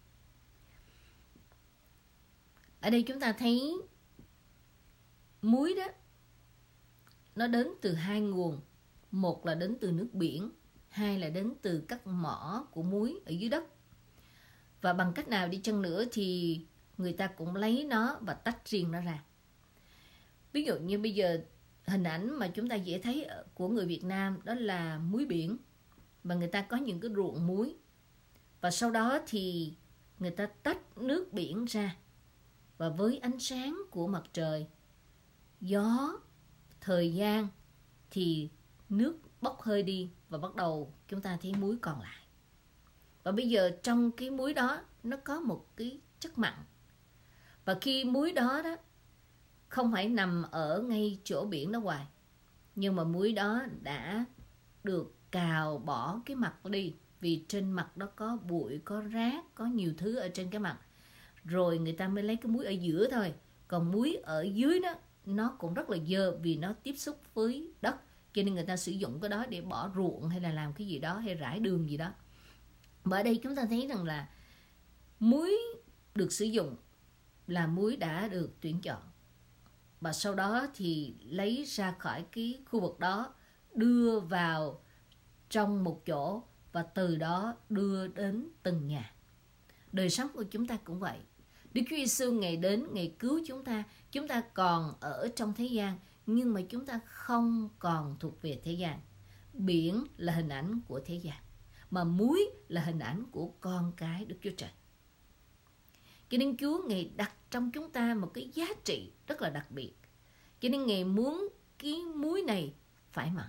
Speaker 1: Ở đây chúng ta thấy muối đó, nó đến từ hai nguồn. Một là đến từ nước biển, hai là đến từ các mỏ của muối ở dưới đất. Và bằng cách nào đi chăng nữa thì người ta cũng lấy nó và tách riêng nó ra. Ví dụ như bây giờ hình ảnh mà chúng ta dễ thấy của người Việt Nam đó là muối biển. Và người ta có những cái ruộng muối. Và sau đó thì người ta tách nước biển ra. Và với ánh sáng của mặt trời, gió, thời gian thì nước bốc hơi đi và bắt đầu chúng ta thấy muối còn lại. Và bây giờ trong cái muối đó nó có một cái chất mặn. Và khi muối đó không phải nằm ở ngay chỗ biển đó hoài, nhưng mà muối đó đã được cào bỏ cái mặt đi, vì trên mặt đó có bụi, có rác, có nhiều thứ ở trên cái mặt. Rồi người ta mới lấy cái muối ở giữa thôi. Còn muối ở dưới đó nó cũng rất là dơ vì nó tiếp xúc với đất. Cho nên người ta sử dụng cái đó để bỏ ruộng hay là làm cái gì đó, hay rải đường gì đó. Và ở đây chúng ta thấy rằng là muối được sử dụng là muối đã được tuyển chọn. Và sau đó thì lấy ra khỏi cái khu vực đó, đưa vào trong một chỗ và từ đó đưa đến từng nhà. Đời sống của chúng ta cũng vậy. Đức Chúa Giêsu Ngài đến, Ngài cứu chúng ta còn ở trong thế gian, nhưng mà chúng ta không còn thuộc về thế gian. Biển là hình ảnh của thế gian, mà muối là hình ảnh của con cái Đức Chúa Trời. Cho nên Chúa Ngài đặt trong chúng ta một cái giá trị rất là đặc biệt. Cho nên Ngài muốn cái muối này phải mặn.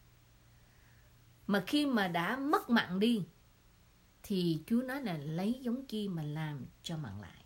Speaker 1: Mà khi mà đã mất mặn đi, thì Chúa nói là lấy giống chi mà làm cho mặn lại.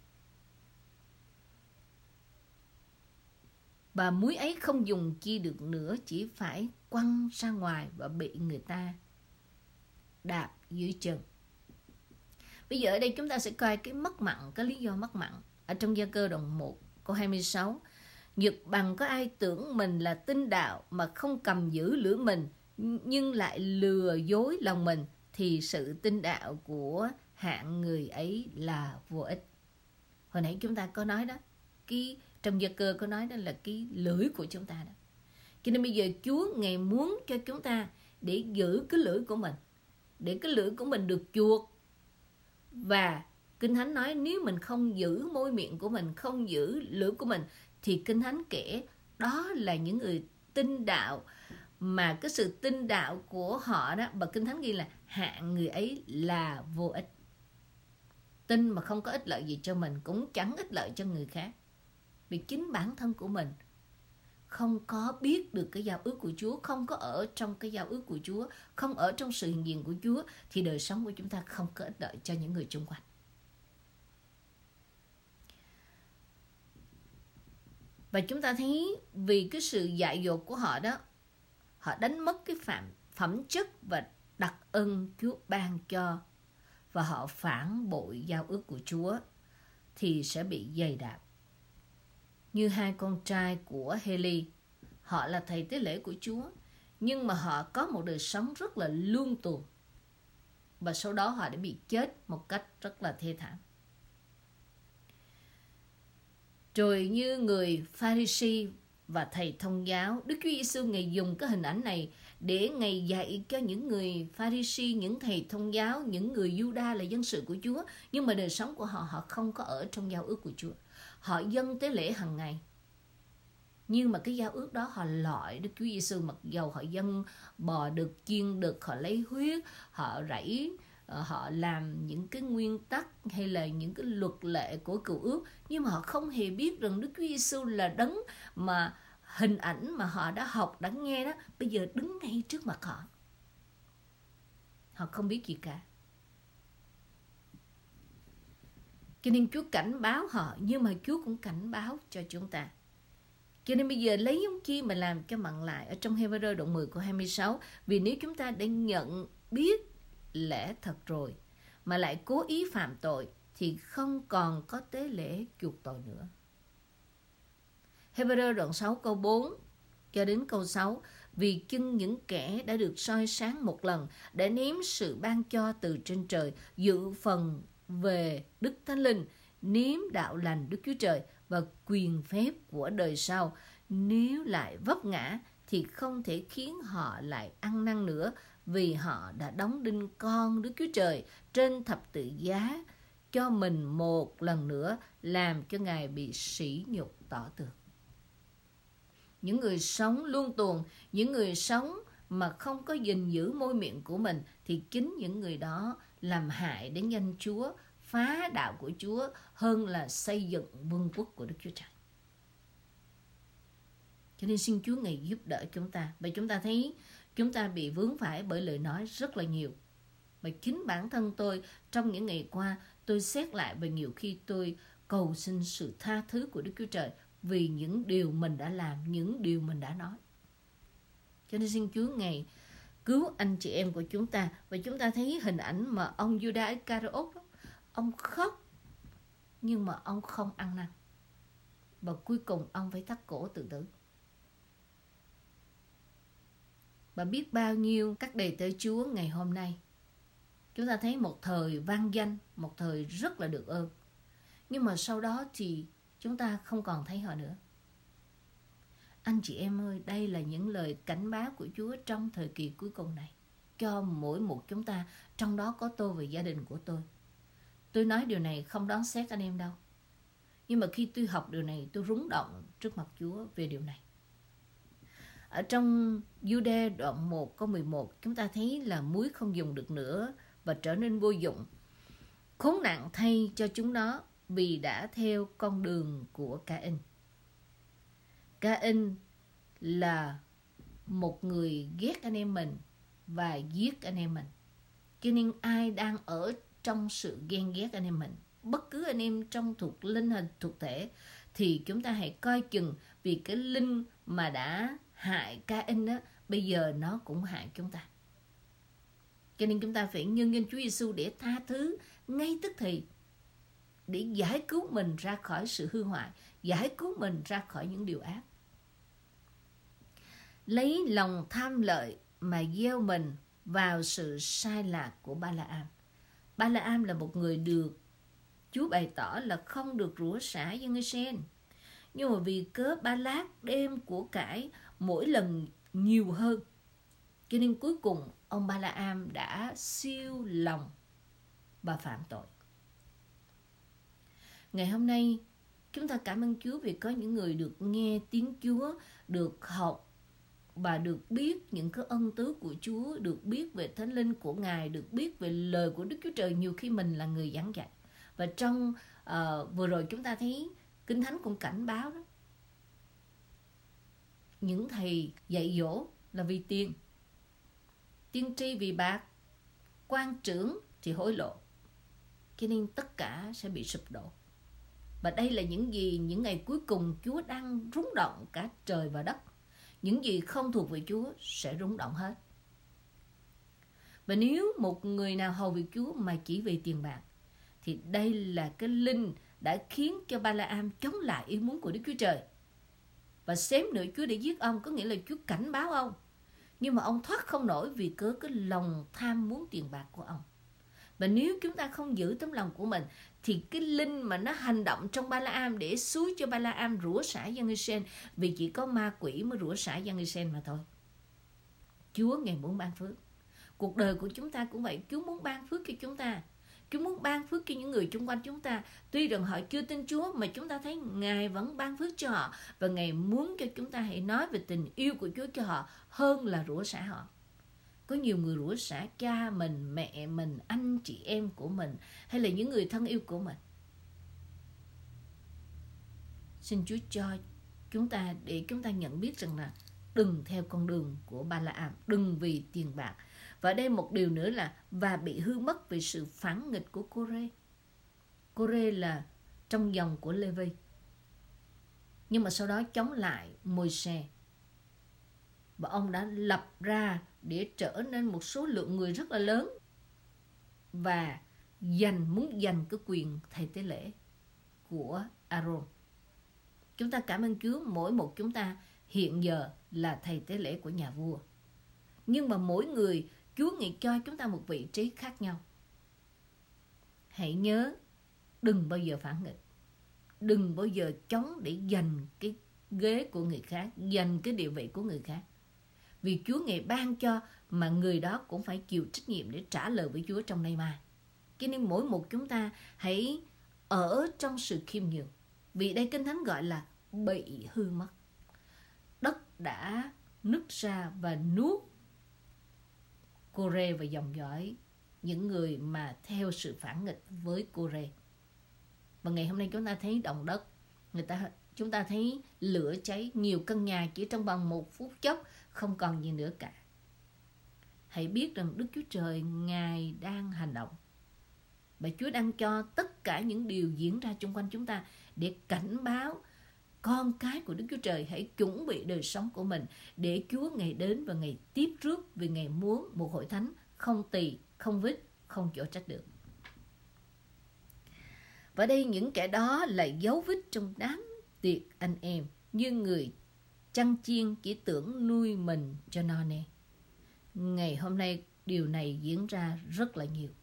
Speaker 1: Và muối ấy không dùng chi được nữa, chỉ phải quăng ra ngoài và bị người ta đạp dưới chân. Bây giờ ở đây chúng ta sẽ coi cái mất mặn, cái lý do mất mặn. Ở trong Gia-cơ đoạn 1 câu 26, nhược bằng có ai tưởng mình là tin đạo mà không cầm giữ lửa mình, nhưng lại lừa dối lòng mình, thì sự tin đạo của hạng người ấy là vô ích. Hồi nãy chúng ta có nói đó, trong Gia-cơ có nói đó là cái lưỡi của chúng ta đó. Cho nên bây giờ Chúa Ngài muốn cho chúng ta để giữ cái lưỡi của mình, để cái lưỡi của mình được chuộc. Và Kinh Thánh nói nếu mình không giữ môi miệng của mình, không giữ lưỡi của mình, thì Kinh Thánh kể đó là những người tin đạo, mà cái sự tin đạo của họ đó, và Kinh Thánh ghi là hạng người ấy là vô ích. Tin mà không có ích lợi gì cho mình, cũng chẳng ích lợi cho người khác. Vì chính bản thân của mình không có biết được cái giao ước của Chúa, không có ở trong cái giao ước của Chúa, không ở trong sự hiện diện của Chúa, thì đời sống của chúng ta không có ích lợi cho những người xung quanh. Và chúng ta thấy vì cái sự dại dột của họ đó, họ đánh mất cái phẩm chất và đặc ân Chúa ban cho, và họ phản bội giao ước của Chúa, thì sẽ bị giày đạp. Như hai con trai của Hê-li, họ là thầy tế lễ của Chúa, nhưng mà họ có một đời sống rất là luông tuồng, và sau đó họ đã bị chết một cách rất là thê thảm. Rồi như người Pha-ri-si và thầy thông giáo, Đức Chúa Giêsu Ngài dùng cái hình ảnh này để Ngài dạy cho những người Pha-ri-si, những thầy thông giáo, những người Giu-đa là dân sự của Chúa, nhưng mà đời sống của họ không có ở trong giao ước của Chúa. Họ dâng tế lễ hàng ngày, nhưng mà cái giao ước đó họ loại Đức Chúa Giêsu, mặc dầu họ dâng bò đực, chiên đực, họ lấy huyết, họ rảy họ làm những cái nguyên tắc hay là những cái luật lệ của Cựu Ước, nhưng mà họ không hề biết rằng Đức Chúa Giêsu là đấng mà hình ảnh mà họ đã học, đã nghe đó, bây giờ đứng ngay trước mặt họ. Họ không biết gì cả. Cho nên Chúa cảnh báo họ, nhưng mà Chúa cũng cảnh báo cho chúng ta. Cho nên bây giờ lấy giống chi mà làm cho mặn lại ở trong Hebrew đoạn 10 câu 26. Vì nếu chúng ta đã nhận biết lẽ thật rồi mà lại cố ý phạm tội thì không còn có tế lễ chuộc tội nữa. Hebrew đoạn 6 câu 4 cho đến câu 6. Vì chưng những kẻ đã được soi sáng một lần để nếm sự ban cho từ trên trời, dự phần về Đức Thánh Linh, nếm đạo lành Đức Chúa Trời và quyền phép của đời sau, nếu lại vấp ngã thì không thể khiến họ lại ăn năn nữa, vì họ đã đóng đinh con Đức Chúa Trời trên thập tự giá cho mình một lần nữa, làm cho Ngài bị sỉ nhục tỏ tường. Những người sống luân tuồng, những người sống mà không có gìn giữ môi miệng của mình, thì chính những người đó làm hại đến danh Chúa, phá đạo của Chúa hơn là xây dựng vương quốc của Đức Chúa Trời. Cho nên xin Chúa Ngài giúp đỡ chúng ta. Và chúng ta thấy chúng ta bị vướng phải bởi lời nói rất là nhiều. Và chính bản thân tôi trong những ngày qua, tôi xét lại và nhiều khi tôi cầu xin sự tha thứ của Đức Chúa Trời vì những điều mình đã làm, những điều mình đã nói. Cho nên xin Chúa Ngài cứu anh chị em của chúng ta. Và chúng ta thấy hình ảnh mà ông Judas Iscariot, ông khóc nhưng mà ông không ăn năn. Và cuối cùng ông phải thắt cổ tự tử. Và biết bao nhiêu các đầy tớ Chúa ngày hôm nay, chúng ta thấy một thời vang danh, một thời rất là được ơn. Nhưng mà sau đó thì chúng ta không còn thấy họ nữa. Anh chị em ơi, đây là những lời cảnh báo của Chúa trong thời kỳ cuối cùng này, cho mỗi một chúng ta, trong đó có tôi và gia đình của tôi. Tôi nói điều này không đoán xét anh em đâu. Nhưng mà khi tôi học điều này, tôi rúng động trước mặt Chúa về điều này. Ở trong Giu-đê đoạn 1 câu 11, chúng ta thấy là muối không dùng được nữa và trở nên vô dụng. Khốn nạn thay cho chúng nó vì đã theo con đường của Ca-in. Ca-in là một người ghét anh em mình và giết anh em mình. Cho nên ai đang ở trong sự ghen ghét anh em mình, bất cứ anh em trong thuộc linh hình thuộc thể, thì chúng ta hãy coi chừng, vì cái linh mà đã hại Ca-in đó, bây giờ nó cũng hại chúng ta. Cho nên chúng ta phải nhân danh Chúa Giêsu để tha thứ ngay tức thì, để giải cứu mình ra khỏi sự hư hoại, giải cứu mình ra khỏi những điều ác. Lấy lòng tham lợi mà gieo mình vào sự sai lạc của Ba-la-am. Ba-la-am là một người được Chúa bày tỏ là không được rủa xả dân Israel. Nhưng mà vì cớ Ba-lát đem của cải mỗi lần nhiều hơn, cho nên cuối cùng ông Ba-la-am đã siêu lòng và phạm tội. Ngày hôm nay chúng ta cảm ơn Chúa vì có những người được nghe tiếng Chúa, được học và được biết những cái ân tứ của Chúa, được biết về Thánh Linh của Ngài, được biết về lời của Đức Chúa Trời. Nhiều khi mình là người giảng dạy. Và trong vừa rồi chúng ta thấy Kinh Thánh cũng cảnh báo đó, những thầy dạy dỗ là vì tiền, tiên tri vì bạc, quan trưởng thì hối lộ, cho nên tất cả sẽ bị sụp đổ. Và đây là những gì những ngày cuối cùng Chúa đang rung động cả trời và đất. Những gì không thuộc về Chúa sẽ rung động hết. Và nếu một người nào hầu việc Chúa mà chỉ vì tiền bạc, thì đây là cái linh đã khiến cho Ba-la-am chống lại ý muốn của Đức Chúa Trời. Và xém nữa Chúa để giết ông, có nghĩa là Chúa cảnh báo ông. Nhưng mà ông thoát không nổi vì cớ cái lòng tham muốn tiền bạc của ông. Và nếu chúng ta không giữ tấm lòng của mình, thì cái linh mà nó hành động trong Ba-la-am để xúi cho Ba-la-am rủa xả dân Israel, vì chỉ có ma quỷ mới rủa xả dân Israel mà thôi. Chúa Ngài muốn ban phước. Cuộc đời của chúng ta cũng vậy, Chúa muốn ban phước cho chúng ta. Chúa muốn ban phước cho những người xung quanh chúng ta. Tuy rằng họ chưa tin Chúa mà chúng ta thấy Ngài vẫn ban phước cho họ. Và Ngài muốn cho chúng ta hãy nói về tình yêu của Chúa cho họ hơn là rủa xả họ. Có nhiều người rủa xả cha mình, mẹ mình, anh chị em của mình, hay là những người thân yêu của mình. Xin Chúa cho chúng ta, để chúng ta nhận biết rằng là đừng theo con đường của Ba-la-am, đừng vì tiền bạc. Và đây một điều nữa là và bị hư mất vì sự phản nghịch của Cô-rê. Cô-rê là trong dòng của Lê-vi, nhưng mà sau đó chống lại Môi-se, và ông đã lập ra để trở nên một số lượng người rất là lớn và muốn giành cái quyền thầy tế lễ của Aaron. Chúng ta cảm ơn Chúa, mỗi một chúng ta hiện giờ là thầy tế lễ của nhà vua. Nhưng mà mỗi người, Chúa nghĩ cho chúng ta một vị trí khác nhau. Hãy nhớ, đừng bao giờ phản nghịch. Đừng bao giờ chống để giành cái ghế của người khác, giành cái địa vị của người khác. Vì Chúa Ngài ban cho, mà người đó cũng phải chịu trách nhiệm để trả lời với Chúa trong nay mai. Cho nên mỗi một chúng ta hãy ở trong sự khiêm nhường. Vì đây Kinh Thánh gọi là bị hư mất. Đất đã nứt ra và nuốt Cô-rê và dòng dõi những người mà theo sự phản nghịch với Cô-rê. Và ngày hôm nay chúng ta thấy động đất, chúng ta thấy lửa cháy, nhiều căn nhà chỉ trong vòng 1 phút chốc không còn gì nữa cả. Hãy biết rằng Đức Chúa Trời Ngài đang hành động, và Chúa đang cho tất cả những điều diễn ra xung quanh chúng ta để cảnh báo con cái của Đức Chúa Trời hãy chuẩn bị đời sống của mình để Chúa Ngài đến và Ngài tiếp rước, vì Ngài muốn một hội thánh không tỳ, không vết, không chỗ trách được. Và đây những kẻ đó là dấu vết trong đám tiệc anh em, như người chăn chiên chỉ tưởng nuôi mình cho no nê. Ngày hôm nay điều này diễn ra rất là nhiều.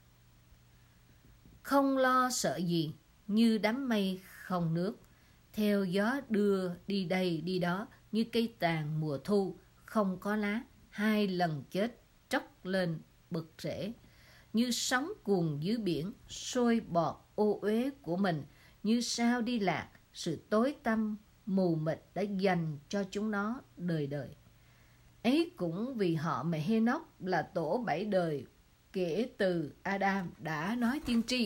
Speaker 1: Không lo sợ gì, như đám mây không nước, theo gió đưa đi đây đi đó, như cây tàn mùa thu không có lá, 2 lần chết tróc lên bực rễ, như sóng cuồn dưới biển sôi bọt ô uế của mình, như sao đi lạc, sự tối tăm mù mịt đã dành cho chúng nó đời đời. Ấy cũng vì họ mà Hê-nóc là tổ 7 đời kể từ Adam đã nói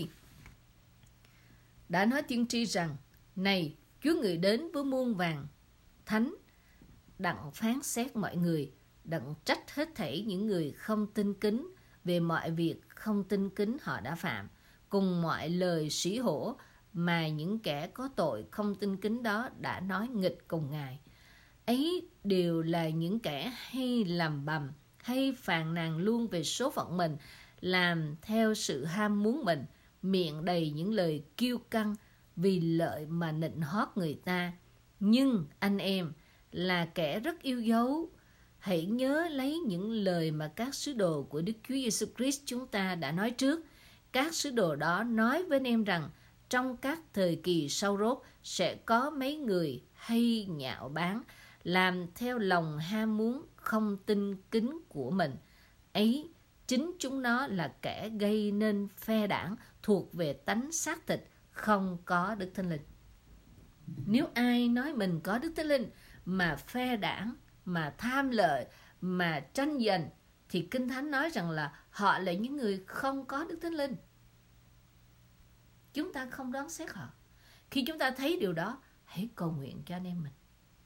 Speaker 1: tiên tri rằng: này, Chúa người đến với muôn vàng thánh, đặng phán xét mọi người, đặng trách hết thảy những người không tin kính về mọi việc không tin kính họ đã phạm, cùng mọi lời sỉ hổ mà những kẻ có tội không tin kính đó đã nói nghịch cùng Ngài. Ấy đều là những kẻ hay làm bầm, hay phàn nàn luôn về số phận mình, làm theo sự ham muốn mình, miệng đầy những lời kiêu căng vì lợi mà nịnh hót người ta. Nhưng anh em là kẻ rất yêu dấu, hãy nhớ lấy những lời mà các sứ đồ của Đức Chúa Giêsu Christ chúng ta đã nói trước. Các sứ đồ đó nói với anh em rằng trong các thời kỳ sau rốt sẽ có mấy người hay nhạo báng, làm theo lòng ham muốn không tin kính của mình. Ấy, chính chúng nó là kẻ gây nên phe đảng thuộc về tánh xác thịt, không có Đức Thánh Linh. Nếu ai nói mình có Đức Thánh Linh mà phe đảng, mà tham lợi, mà tranh giành, thì Kinh Thánh nói rằng là họ là những người không có Đức Thánh Linh. Chúng ta không đoán xét họ. Khi chúng ta thấy điều đó, hãy cầu nguyện cho anh em mình.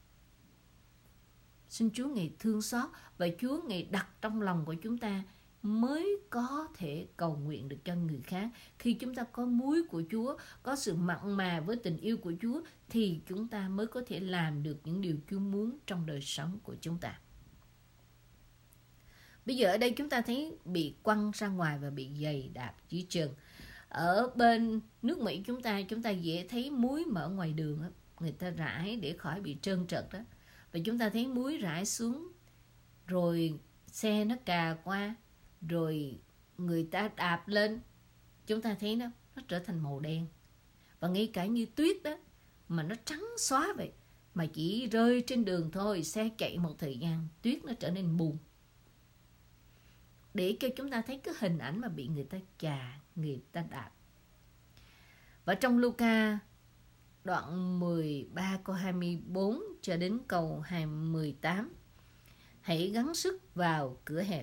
Speaker 1: Xin Chúa Ngài thương xót, và Chúa Ngài đặt trong lòng của chúng ta mới có thể cầu nguyện được cho người khác. Khi chúng ta có muối của Chúa, có sự mặn mà với tình yêu của Chúa, thì chúng ta mới có thể làm được những điều Chúa muốn trong đời sống của chúng ta. Bây giờ ở đây chúng ta thấy bị quăng ra ngoài và bị giày đạp dưới chân. Ở bên nước Mỹ chúng ta dễ thấy muối mà ở ngoài đường đó, người ta rải để khỏi bị trơn trật đó. Và chúng ta thấy muối rải xuống, rồi xe nó cà qua, rồi người ta đạp lên, chúng ta thấy nó trở thành màu đen. Và ngay cả như tuyết đó, mà nó trắng xóa vậy, mà chỉ rơi trên đường thôi, xe chạy một thời gian, tuyết nó trở nên mù. Để cho chúng ta thấy cái hình ảnh mà bị người ta chà, người ta đạp. Và trong Luca đoạn 13 câu 24 cho đến câu 18: hãy gắng sức vào cửa hẹp,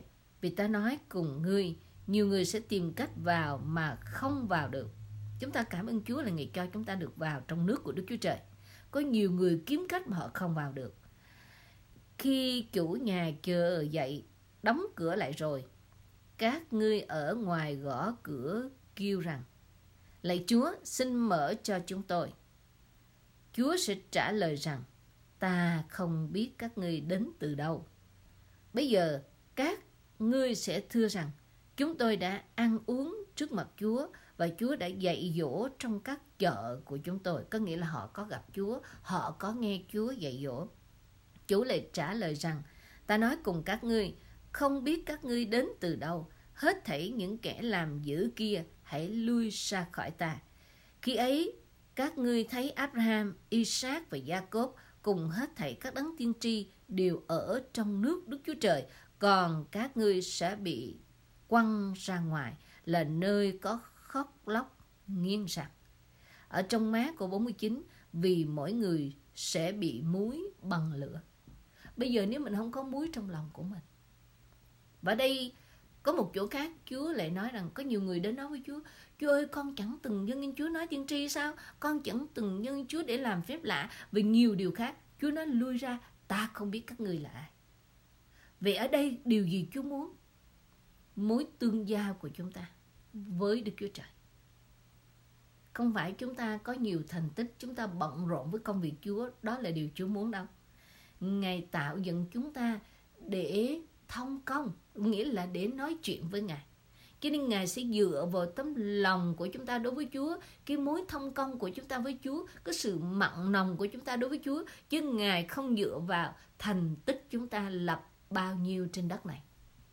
Speaker 1: Vì ta nói cùng ngươi, nhiều người sẽ tìm cách vào mà không vào được. Chúng ta cảm ơn Chúa là Ngài cho chúng ta được vào trong nước của Đức Chúa Trời. Có nhiều người kiếm cách mà họ không vào được. Khi chủ nhà chờ dậy, đóng cửa lại rồi, các ngươi ở ngoài gõ cửa kêu rằng: Lạy Chúa, xin mở cho chúng tôi. Chúa sẽ trả lời rằng: Ta không biết các ngươi đến từ đâu. Bây giờ các ngươi sẽ thưa rằng: Chúng tôi đã ăn uống trước mặt Chúa và Chúa đã dạy dỗ trong các chợ của chúng tôi. Có nghĩa là họ có gặp Chúa, họ có nghe Chúa dạy dỗ. Chủ lại trả lời rằng: Ta nói cùng các ngươi, không biết các ngươi đến từ đâu. Hết thảy những kẻ làm dữ kia hãy lui ra khỏi ta. Khi ấy các ngươi thấy Abraham, Isaac và Jacob cùng hết thảy các đấng tiên tri đều ở trong nước Đức Chúa Trời, còn các ngươi sẽ bị quăng ra ngoài là nơi có khóc lóc nghiến răng. Ở trong Mác-cô 49, vì mỗi người sẽ bị muối bằng lửa. Bây giờ nếu mình không có muối trong lòng của mình. Và đây có một chỗ khác, Chúa lại nói rằng có nhiều người đến nói với Chúa: Chúa ơi, con chẳng từng dâng lên Chúa nói tiên tri sao? Con chẳng từng dâng Chúa để làm phép lạ vì nhiều điều khác. Chúa nói: lui ra, ta không biết các ngươi là ai. Vậy ở đây điều gì Chúa muốn? Mối tương giao của chúng ta với Đức Chúa Trời. Không phải chúng ta có nhiều thành tích, chúng ta bận rộn với công việc Chúa, đó là điều Chúa muốn đâu. Ngài tạo dựng chúng ta để thông công, nghĩa là để nói chuyện với Ngài. Cho nên Ngài sẽ dựa vào tấm lòng của chúng ta đối với Chúa, cái mối thông công của chúng ta với Chúa, cái sự mặn nồng của chúng ta đối với Chúa, chứ Ngài không dựa vào thành tích chúng ta lập bao nhiêu trên đất này.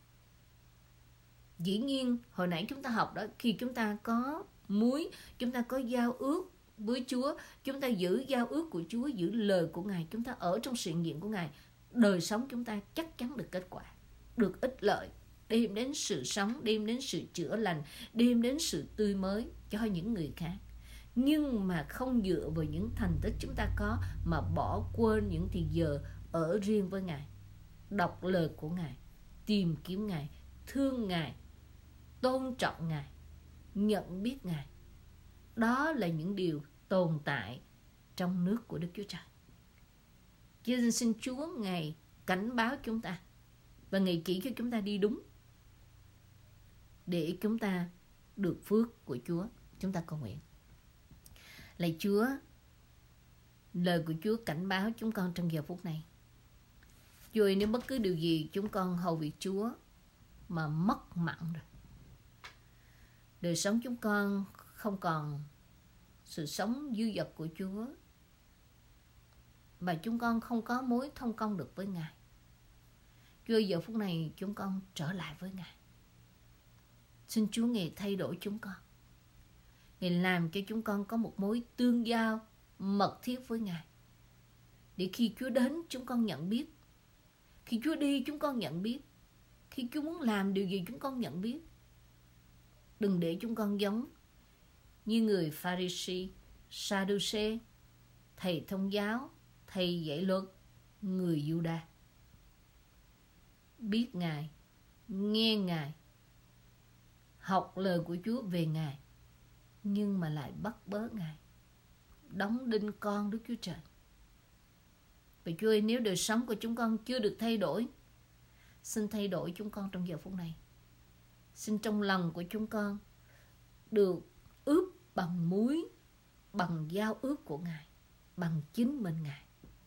Speaker 1: Dĩ nhiên, hồi nãy chúng ta học đó, khi chúng ta có muối, chúng ta có giao ước với Chúa, chúng ta giữ giao ước của Chúa, giữ lời của Ngài, chúng ta ở trong sự hiện của Ngài, đời sống chúng ta chắc chắn được kết quả, được ích lợi, đem đến sự sống, đem đến sự chữa lành, đem đến sự tươi mới cho những người khác. Nhưng mà không dựa vào những thành tích chúng ta có mà bỏ quên những thì giờ ở riêng với Ngài, đọc lời của Ngài, tìm kiếm Ngài, thương Ngài, tôn trọng Ngài, nhận biết Ngài. Đó là những điều tồn tại trong nước của Đức Chúa Trời. Cho nên xin Chúa Ngài cảnh báo chúng ta và Ngài chỉ cho chúng ta đi đúng để chúng ta được phước của Chúa. Chúng ta cầu nguyện. Lạy Chúa, lời của Chúa cảnh báo chúng con trong giờ phút này. Chúa ơi, nếu bất cứ điều gì chúng con hầu việc Chúa mà mất mặn rồi, đời sống chúng con không còn sự sống dư dật của Chúa, và chúng con không có mối thông công được với Ngài. Chúa ơi, giờ phút này chúng con trở lại với Ngài. Xin Chúa Ngài thay đổi chúng con. Ngài làm cho chúng con có một mối tương giao mật thiết với Ngài. Để khi Chúa đến chúng con nhận biết. Khi Chúa đi chúng con nhận biết. Khi Chúa muốn làm điều gì chúng con nhận biết. Đừng để chúng con giống như người Pha-ri-si, Sa-đu-xê, thầy thông giáo, thầy dạy luật, người Giu-đa. Biết Ngài, nghe Ngài, học lời của Chúa về Ngài, nhưng mà lại bắt bớ Ngài, đóng đinh con Đức Chúa Trời. Và Chúa ơi, nếu đời sống của chúng con chưa được thay đổi, xin thay đổi chúng con trong giờ phút này. Xin trong lòng của chúng con được ướp bằng muối, bằng giao ước của Ngài, bằng chính mình Ngài.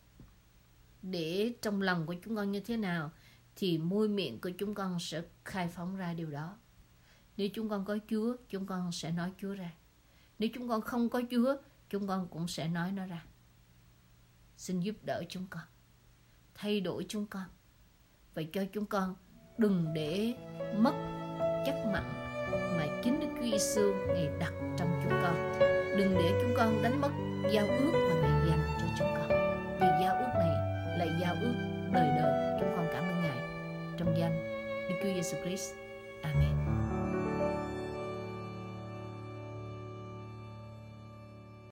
Speaker 1: Để trong lòng của chúng con như thế nào thì môi miệng của chúng con sẽ khai phóng ra điều đó. Nếu chúng con có Chúa, chúng con sẽ nói Chúa ra. Nếu chúng con không có Chúa, chúng con cũng sẽ nói nó ra. Xin giúp đỡ chúng con, thay đổi chúng con, và cho chúng con đừng để mất chất mặn mà chính Đức Chúa Giêsu Ngài đặt trong chúng con. Đừng để chúng con đánh mất giao ước mà Ngài dành cho chúng con. Vì giao ước này là giao ước đời đời. Chúng con cảm ơn Ngài trong danh Đức Chúa Giêsu Christ.